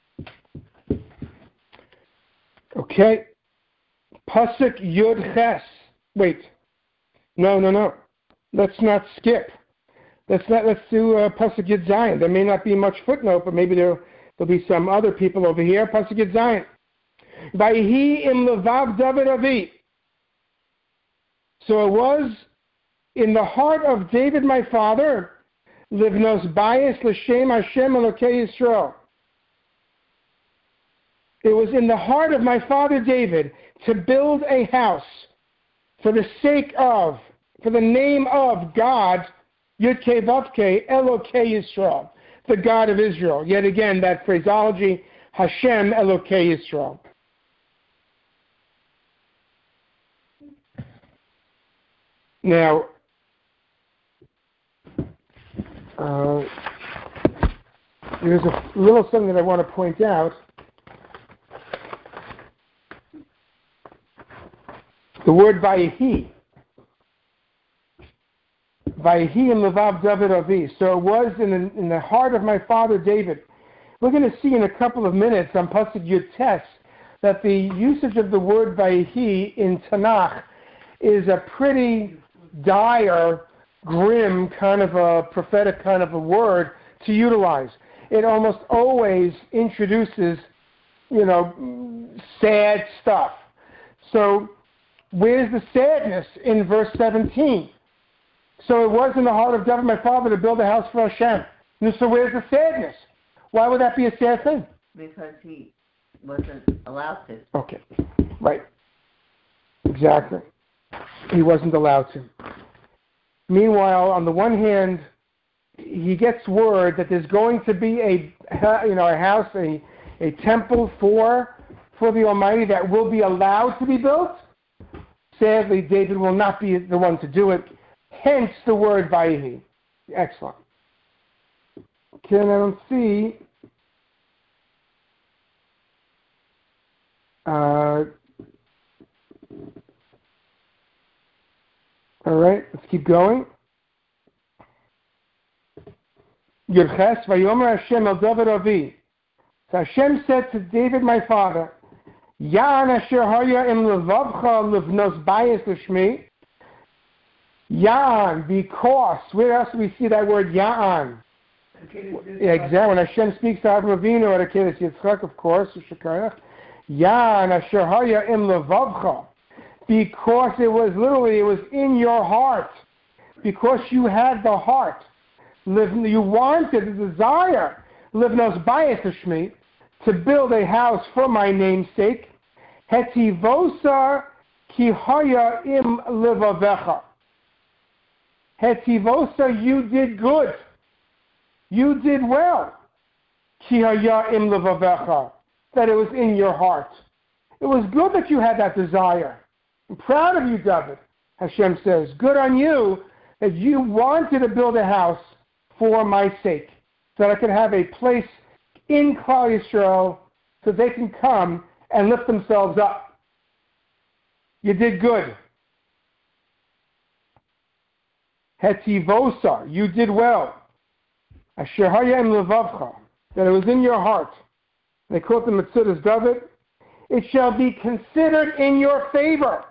Okay. Pasuk Yud Ches. Wait. No, no, no. Let's not skip. Let's not. Let's do uh, Pasuk Yud Zayin. There may not be much footnote, but maybe there there'll be some other people over here. Pasuk Yud Zayin. Vayhi im levav David avi. So it was in the heart of David, my father, livnos bayis l'shem Hashem Elokei Yisrael. It was in the heart of my father David to build a house for the sake of, for the name of God, Yud-Kei Vav-Kei, Elokei Yisrael, the God of Israel. Yet again, that phraseology, Hashem Elokei Yisrael. Now, uh, there's a little something that I want to point out. The word Vayehi. Vayehi in Levav David Avi. So it was in the, in the heart of my father David. We're going to see in a couple of minutes on Pasuk Yud Tes that the usage of the word Vayehi in Tanakh is a pretty dire, grim kind of a prophetic kind of a word to utilize. It almost always introduces, you know, sad stuff. So where's the sadness in verse seventeen? So it was in the heart of David, my father, to build a house for Hashem. So where's the sadness? Why would that be a sad thing? Because he wasn't allowed to. Okay, right. Exactly. He wasn't allowed to. Meanwhile, on the one hand, he gets word that there's going to be a, you know, a house, a, a temple for, for the Almighty that will be allowed to be built. Sadly, David will not be the one to do it. Hence the word Vayehi. Excellent. Okay, and I don't see. Uh, all right, let's keep going. Yerches Vayomer Hashem el David Avi. So Hashem said to David, my father, Ya'an asher haya im levavcha livnos bayis l'shmi. Ya'an, because. Where else do we see that word Ya'an? Yeah, exactly. When Hashem speaks to Avraham Avinu or to Akedah Yitzchak, of course, Ya'an asher haya im levavcha. Because it was literally, it was in your heart. Because you had the heart. You wanted, the desire, livnos bayis l'shmi, to build a house for my name's sake. Hetivosa ki haya im levavecha. Hetivosa, you did good. You did well. Ki haya im levavecha. That it was in your heart. It was good that you had that desire. I'm proud of you, David, Hashem says. Good on you that you wanted to build a house for my sake. So that I could have a place in Klal Yisrael so they can come and lift themselves up. You did good. Hetivosa, you did well. Asher hayem levavcha, that it was in your heart. They quote the Metzudas David. It shall be considered in your favor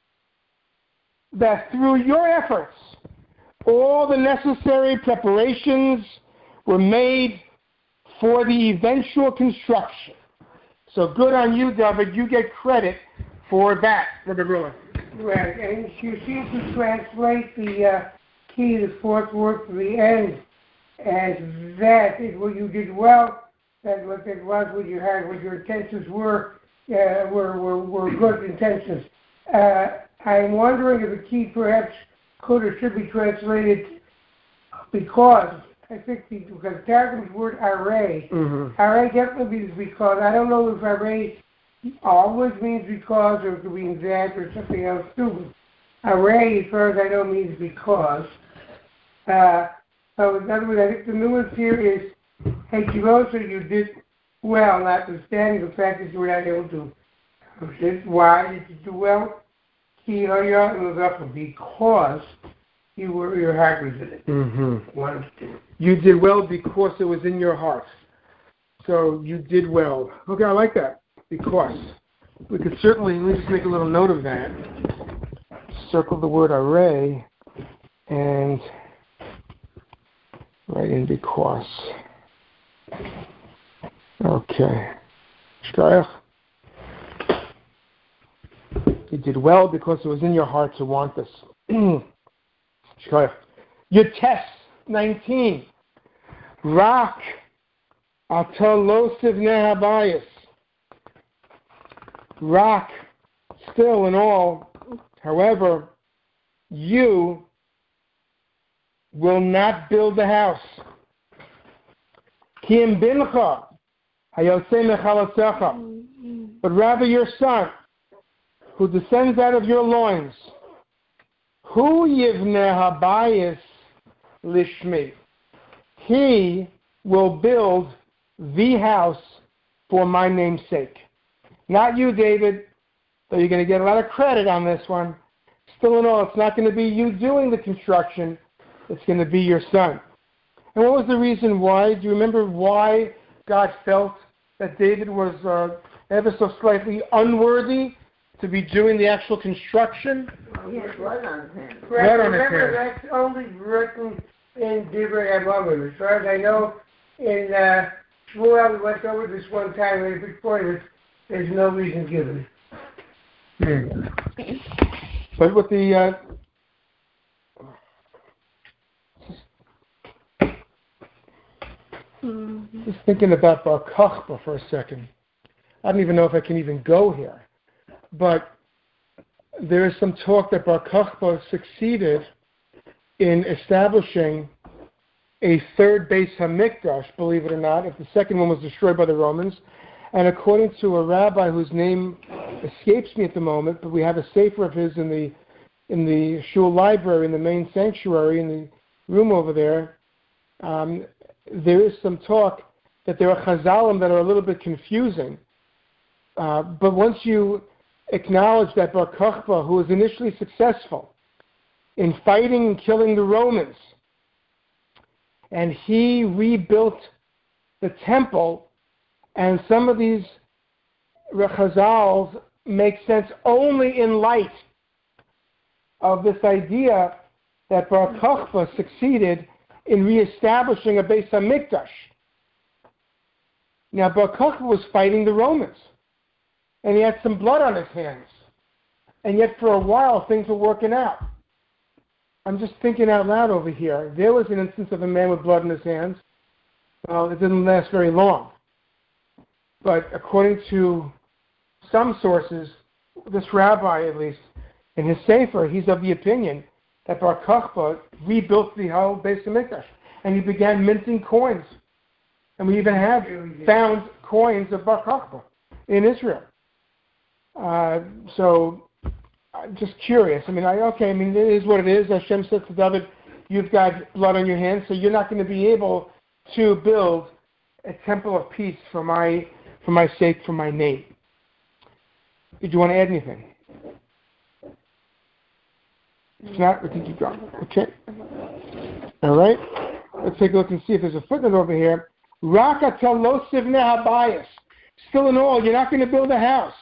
that through your efforts, all the necessary preparations were made for the eventual construction. So good on you, David. You get credit for that, Rabbi Brula. Right, and you seem to translate the uh, key, the fourth word to the end, as that is what you did well, that what it was, what you had, what your intentions were, uh, were, were, were good intentions. Uh, I'm wondering if the key perhaps could or should be translated because, I think, the, because Targum's word array, Mm-hmm. array definitely means because. I don't know if array always means because or it could mean that or something else too. Array, as far as I know, means because. Uh, so in other words, I think the nuance here is, hey, Kivosa, you did well, notwithstanding the fact that you were not able to. Why did you do well? Because you were your heart was in it. Mm-hmm. Wanted to. You did well because it was in your heart. So you did well. Okay, I like that. Because. We could certainly, let me just make a little note of that. Circle the word array and write in because. Okay. Shkayach. You did well because it was in your heart to want this. Shkayach. Your test, nineteen. Rak atalosiv nehabayis. Rak, still and all, however, you will not build the house. Ki im bincha hayosei mechalasecha. But rather your son, who descends out of your loins, hu yivneh habayis lishmi. He will build the house for my name's sake. Not you, David, though you're going to get a lot of credit on this one. Still in all, it's not going to be you doing the construction. It's going to be your son. And what was the reason why? Do you remember why God felt that David was uh, ever so slightly unworthy to be doing the actual construction? He had blood on his hands. Right, Blood on his remember, hands. that's only written in Divrei Abamim. As far as I know, in uh, Shmuel, we went over this one time, and before it, there's no reason given. Hmm. But with the uh, Mm-hmm. just thinking about Bar Kokhba for a second. I don't even know if I can even go here, but there is some talk that Bar Kokhba succeeded in establishing a third Beis Hamikdash, believe it or not, if the second one was destroyed by the Romans. And according to a rabbi whose name escapes me at the moment, but we have a sefer of his in the in the shul library, in the main sanctuary, in the room over there, um, there is some talk that there are chazalim that are a little bit confusing. Uh, but once you acknowledge that Bar Kokhba, who was initially successful in fighting and killing the Romans, and he rebuilt the temple, and some of these chazals make sense only in light of this idea that Bar Kokhba succeeded in reestablishing a Beis Hamikdash. Now, Bar Kokhba was fighting the Romans, and he had some blood on his hands, and yet for a while things were working out. I'm just thinking out loud over here. There was an instance of a man with blood in his hands. Well, it didn't last very long. But according to some sources, this rabbi at least, in his sefer, he's of the opinion that Bar Kokhba rebuilt the whole Beis Hamikdash, and he began minting coins. And we even have found coins of Bar Kokhba in Israel. Uh, so, I'm just curious. I mean, I, okay, I mean, it is what it is. Hashem said to David, you've got blood on your hands, so you're not going to be able to build a temple of peace for my for my sake, for my name. Did you want to add anything? If not, we can keep going. Okay. All right. Let's take a look and see if there's a footnote over here. Raka lo sivne habayis. Still in all, you're not going to build a house.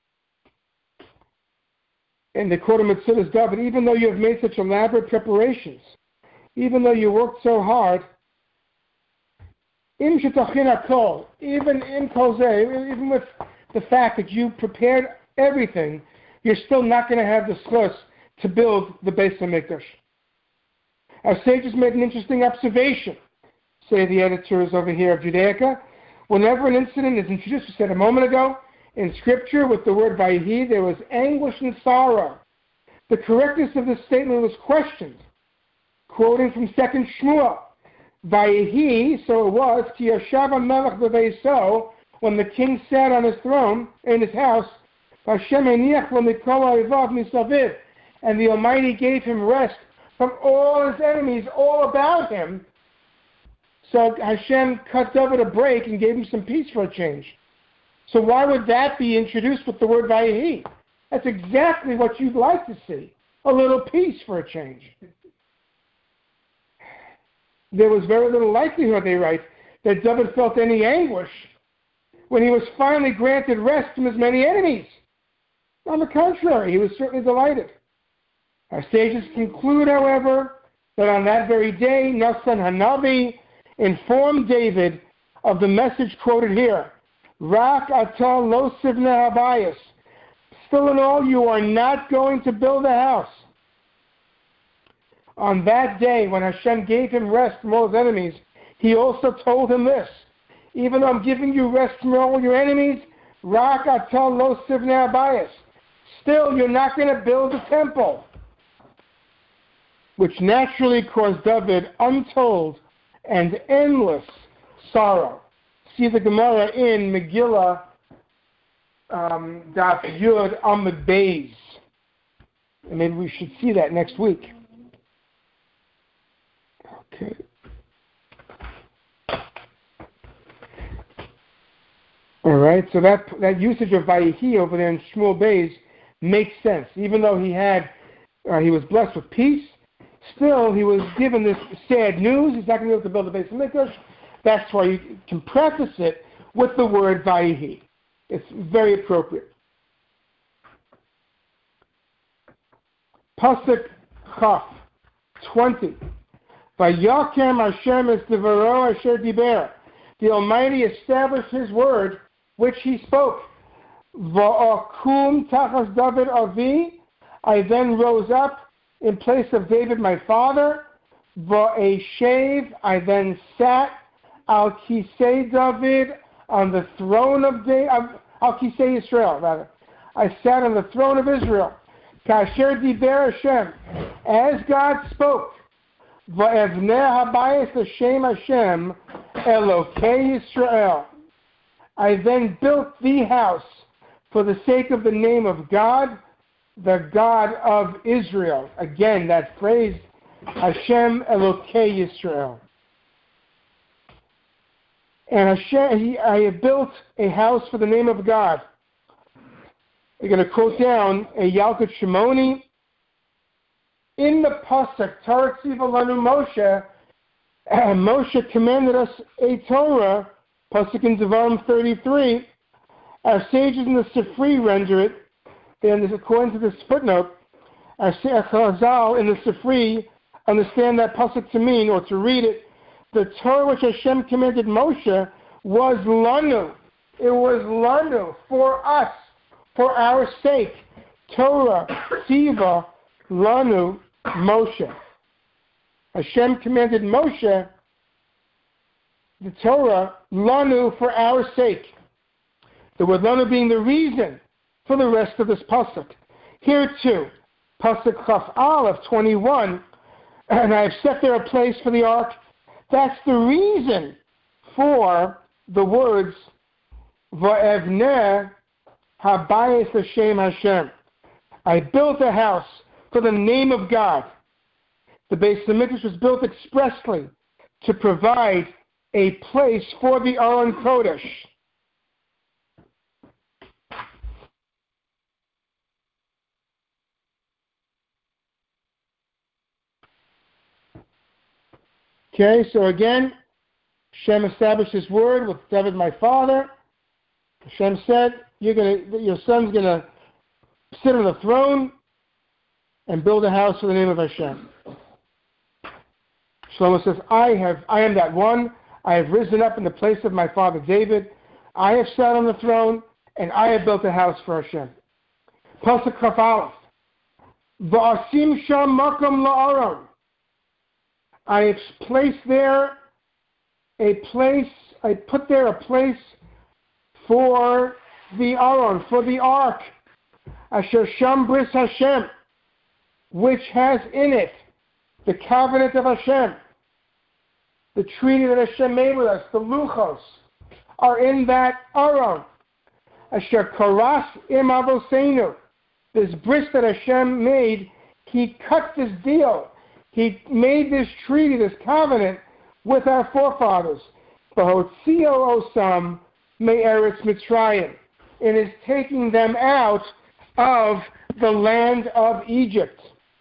And the quote of Metzudas David, even though you have made such elaborate preparations, even though you worked so hard, im shetachin hakol, even in kol zeh, even with the fact that you prepared everything, you're still not going to have the schus to build the Beis HaMikdash. Our sages made an interesting observation, say the editors over here of Judaica. Whenever an incident is introduced, we said a moment ago, in Scripture with the word Vayihi, there was anguish and sorrow. The correctness of this statement was questioned. Quoting from Second Shmuel, Vayihi, so it was, Ki Yashav HaMelech b'Veiso, when the king sat on his throne in his house, Hashem Einiach lo mikol ha'ovav misaviv, and the Almighty gave him rest from all his enemies all about him. So Hashem cut David a break and gave him some peace for a change. So why would that be introduced with the word Vayihi? That's exactly what you'd like to see, a little peace for a change. There was very little likelihood, they write, that David felt any anguish when he was finally granted rest from his many enemies. On the contrary, he was certainly delighted. Our sages conclude, however, that on that very day, Nathan Hanavi informed David of the message quoted here, Rak atah lo sivneh habayis. Still in all, you are not going to build a house. On that day, when Hashem gave him rest from all his enemies, he also told him this, even though I'm giving you rest from all your enemies, Rak atah lo sivneh habayis. Still, you're not going to build a temple. Which naturally caused David untold and endless sorrow. See the Gemara in Megillah, um, Daf Yud Amud Beis. And maybe we should see that next week. Okay. All right, so that that usage of Vayihi over there in Shmuel Beis makes sense. Even though he had, uh, he was blessed with peace, still he was given this sad news. He's not going to be able to build the Beis HaMikdash. That's why you can preface it with the word Vayihi. It's very appropriate. Pasuk Chaf twenty. Vayakem Hashem es devaro asher diber. The Almighty established His word, which He spoke. Va'akum tachas David avi. I then rose up in place of David my father. Va'eshev. I then sat al kisei David, on the throne of David. Al kisei Israel, rather. I sat on the throne of Israel. Kasher diber Hashem. As God spoke. Va'evneh habayis l'shem Hashem Elokei Yisrael. I then built the house for the sake of the name of God, the God of Israel. Again, that phrase, Hashem Elokei Yisrael. And Hashem, he, I built a house for the name of God. We're going to quote down a Yalkut Shimoni. In the Pasuk, Torah Tziva Lanu Moshe, uh, Moshe commanded us a Torah, Pasuk in Devarim thirty-three. Our sages in the Sifri render it, and according to this footnote, our Chazal in the Sifri understand that Pasuk to mean, or to read it, the Torah which Hashem commanded Moshe was Lanu. It was Lanu, for us, for our sake. Torah, Tziva, Lanu, Moshe. Hashem commanded Moshe the Torah, Lanu, for our sake. The word Lanu being the reason for the rest of this pasuk. Here too, pasuk Chaf Aleph twenty-one, and I have set there a place for the ark. That's the reason for the words Va'evneh habayis l'shem Hashem. I built a house for the name of God. The Beis HaMikdash was built expressly to provide a place for the Aron Kodesh. Okay, so again, Hashem established His word with David, my father. Hashem said, "You're gonna, your son's going to sit on the throne and build a house for the name of Hashem." Shlomo says, I have, I am that one. I have risen up in the place of my father David. I have sat on the throne, and I have built a house for Hashem. Pasuk Chaf Aleph. Va'asim sham makom la'aron. I have placed there a place, I put there a place for the Aron, for the ark, Asher Sham Bris Hashem, which has in it the covenant of Hashem, the treaty that Hashem made with us, the Luchos, are in that Aron. Asher Karas Im Avoseinu, this bris that Hashem made, He cut this deal. He made this treaty, this covenant, with our forefathers. Bahotzio Osam Me'eretz Mitzrayim. It is taking them out of the land of Egypt.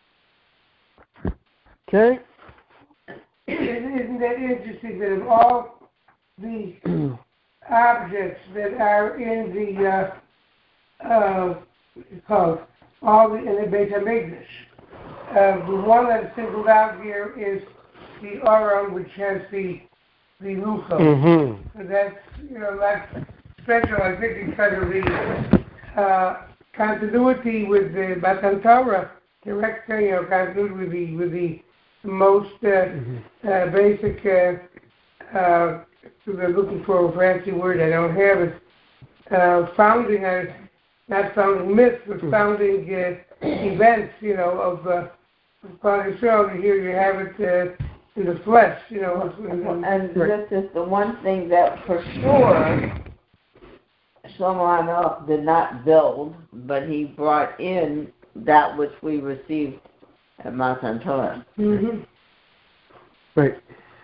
Okay? Isn't that interesting that of all the objects that are in the, uh, uh, what's it called, all the, in the Beit HaMikdash, uh, the one that's singled out here is the Aron, which has the the Luchos. Mm-hmm. So that's, you know, that's special, I think, because of the uh, continuity with the Matan Torah, direct, you know, continuity with the, with the most uh, mm-hmm. uh, basic, uh, uh, they're looking for a fancy word, I don't have it, uh, founding, uh, not founding myths, but mm-hmm. founding uh, events, you know, of uh, Klal Yisrael. Here you have it uh, in the flesh, you know. And this is the one thing that for sure Shlomo HaMelech did not build, but he brought in that which we received at Matan Torah. Mm-hmm. Right.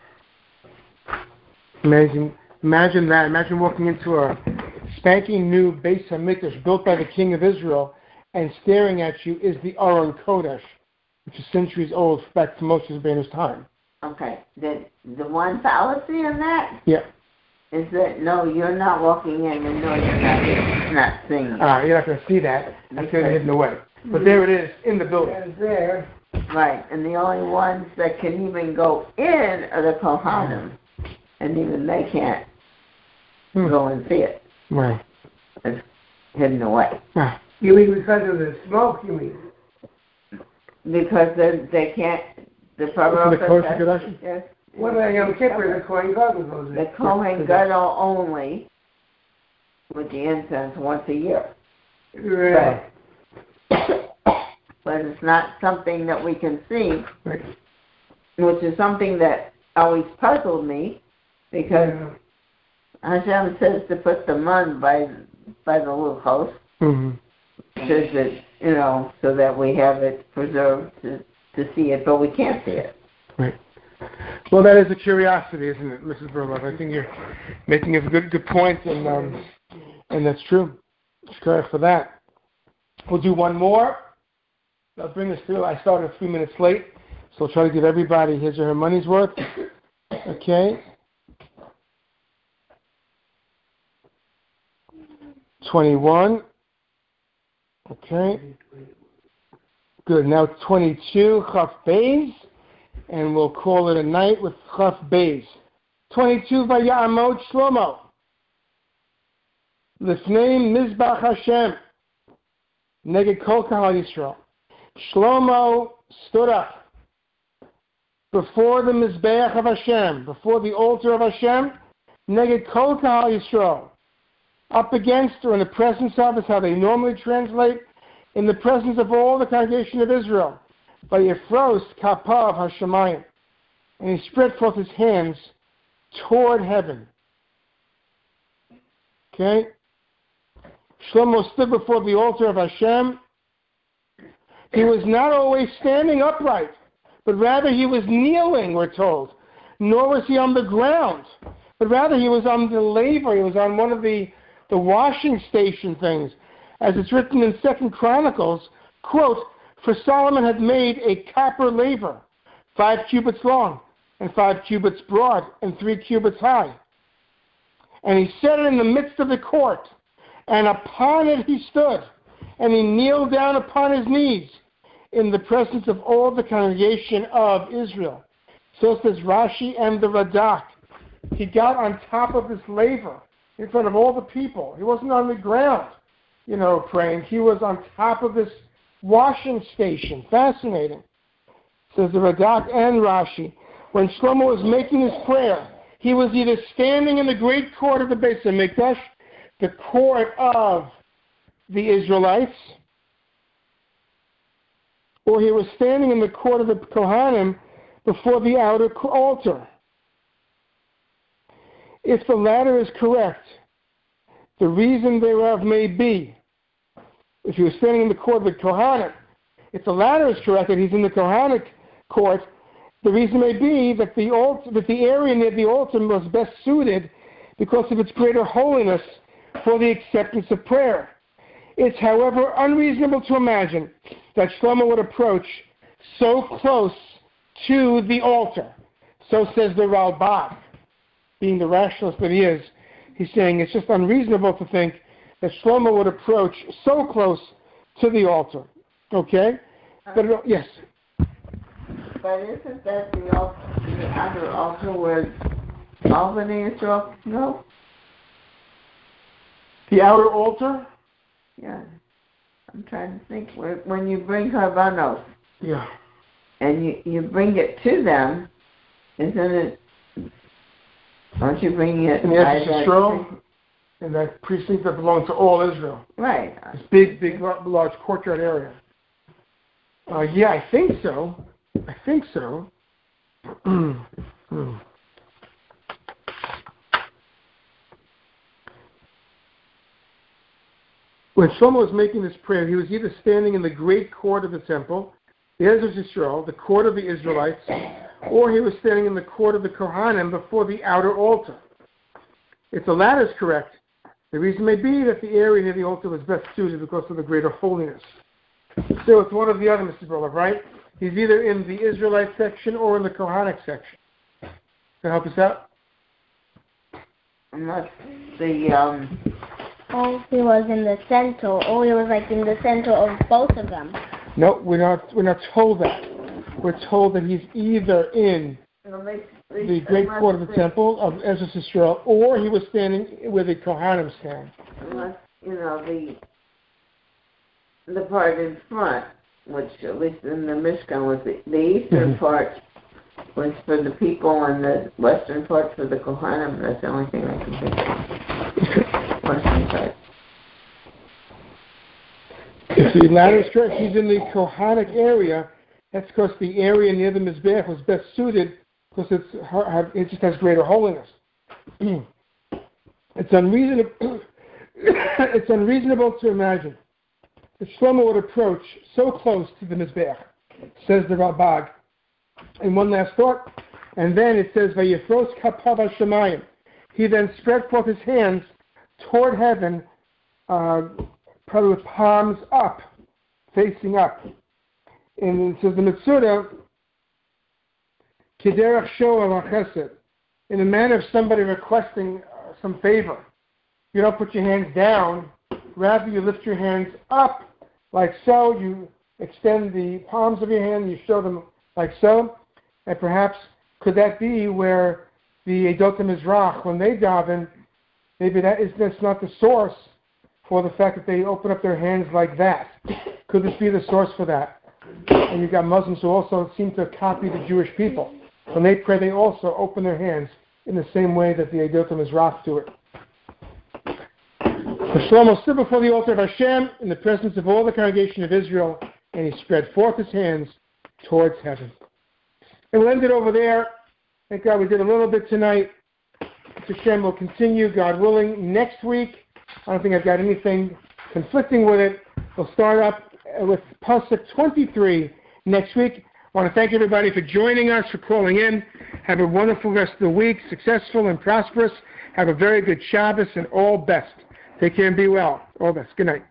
Amazing. Imagine that. Imagine walking into a spanking new Beis HaMikdash built by the king of Israel, and staring at you is the Aron Kodesh, which is centuries old, back to Moshe Rabbeinu's time. Okay. The the one fallacy in that yeah. is that no, you're not walking in, and no, you're not not seeing it. Ah, you're not going to see that. That's okay. Hidden away. But there it is in the building. It's there. Right, and the only ones that can even go in are the Kohanim, and even they can't hmm. go and see it. Right. It's hidden away. Ah. You mean because of the smoke, you mean? Because they they can't. The the Kohen yes. What about Yom Kippur? The Kohen Gadol goes in. The Kohen Gadol only with the incense once a year. Right. But, but it's not something that we can see, right. which is something that always puzzled me, because yeah. Hashem says to put the mun by by the Luchos, mm-hmm. says that, you know, so that we have it preserved to, to see it, but we can't see it. Right. Well, that is a curiosity, isn't it, Missus Burlov? I think you're making a good good point, and um, and that's true. Correct for that. We'll do one more. I'll bring us through. I started three minutes late, so I'll try to give everybody his or her money's worth. Okay. twenty-one. Okay. Good. Now twenty-two, Chaf Beis, and we'll call it a night with Chaf Beis. twenty-two, Vayamod Shlomo. Lifnei Mizbach Hashem. Neged Kol Kahal Yisrael. Shlomo stood up before the Mizbeach of Hashem, before the altar of Hashem, Neged Kol Kahal Yisrael. Up against, or in the presence of, is how they normally translate, in the presence of all the congregation of Israel. Vayifros Kapav Hashemayim. And he spread forth his hands toward heaven. Okay? Shlomo stood before the altar of Hashem. He was not always standing upright, but rather he was kneeling, we're told. Nor was he on the ground, but rather he was on the laver. He was on one of the, the washing station things. As it's written in Second Chronicles, quote, for Solomon had made a copper laver, five cubits long, and five cubits broad, and three cubits high. And he set it in the midst of the court, and upon it he stood, and he kneeled down upon his knees in the presence of all the congregation of Israel. So says Rashi and the Radak. He got on top of this laver, in front of all the people. He wasn't on the ground, you know, praying. He was on top of this washing station. Fascinating. Says the Radak and Rashi. When Shlomo was making his prayer, he was either standing in the great court of the Beis HaMikdash, the court of the Israelites, or he was standing in the court of the Kohanim before the outer altar. If the latter is correct, the reason thereof may be, if he was standing in the court of the Kohanim, if the latter is correct, that he's in the Kohanic court, the reason may be that the altar, that the area near the altar was best suited because of its greater holiness for the acceptance of prayer. It's, however, unreasonable to imagine that Shlomo would approach so close to the altar. So says the Ralbag, being the rationalist that he is. He's saying it's just unreasonable to think that Shlomo would approach so close to the altar. Okay? But it, yes. But isn't that the, altar, the other altar where all the Israel go? The outer altar? Yeah. I'm trying to think. When you bring Karbanos, yeah, and you, you bring it to them, isn't it? Aren't you bringing it? In the Yisrael, in that precinct that belongs to all Israel. Right. This big, big, large courtyard area. Uh, yeah, I think so. I think so. When Shlomo was making this prayer, he was either standing in the great court of the temple, the Ezra Yisrael, the court of the Israelites, or he was standing in the court of the Kohanim before the outer altar. If the latter is correct, the reason may be that the area near the altar was best suited because of the greater holiness. So it's one of the other, Mister Burlev, right? He's either in the Israelite section or in the Kohanic section. Can that help us out? Unless the um. Or he was in the center, or he was like in the center of both of them. No, we're not. We're not told that. We're told that he's either in Well, they, they, the great court of the temple of Ezra Yisrael, or he was standing where the Kohanim stand. Unless, you know, the the part in front, which at least in the Mishkan was the, the eastern mm-hmm. part was for the people, and the western part for the Kohanim. That's the only thing I can think of. If the latter is correct, he's in the Kohanic area. That's because the area near the Mizbeach was best suited because it's, it just has greater holiness. It's unreasonable. It's unreasonable to imagine that Shlomo would approach so close to the Mizbeach, says the Ralbag. And one last thought, and then it says, "Vayifros kapav hashamayim." He then spread forth his hands toward heaven, uh, probably with palms up, facing up. And it says the Mitzvah, Kederach Shoah Chesed, in the manner of somebody requesting uh, some favor. You don't put your hands down, rather you lift your hands up, like so. You extend the palms of your hand, you show them like so. And perhaps, could that be where the Eidote Mizrach, when they daven, maybe that is that's not the source for the fact that they open up their hands like that. Could this be the source for that? And you've got Muslims who also seem to copy the Jewish people. When they pray, they also open their hands in the same way that the Eidote Mizrach do it. So Shlomo stood before the altar of Hashem in the presence of all the congregation of Israel, and he spread forth his hands towards heaven. And we'll end it over there. Thank God we did a little bit tonight. Hashem will continue, God willing, next week. I don't think I've got anything conflicting with it. We'll start up with Pasuk twenty-three next week. I want to thank everybody for joining us, for calling in. Have a wonderful rest of the week, successful and prosperous. Have a very good Shabbos and all best. Take care and be well. All best. Good night.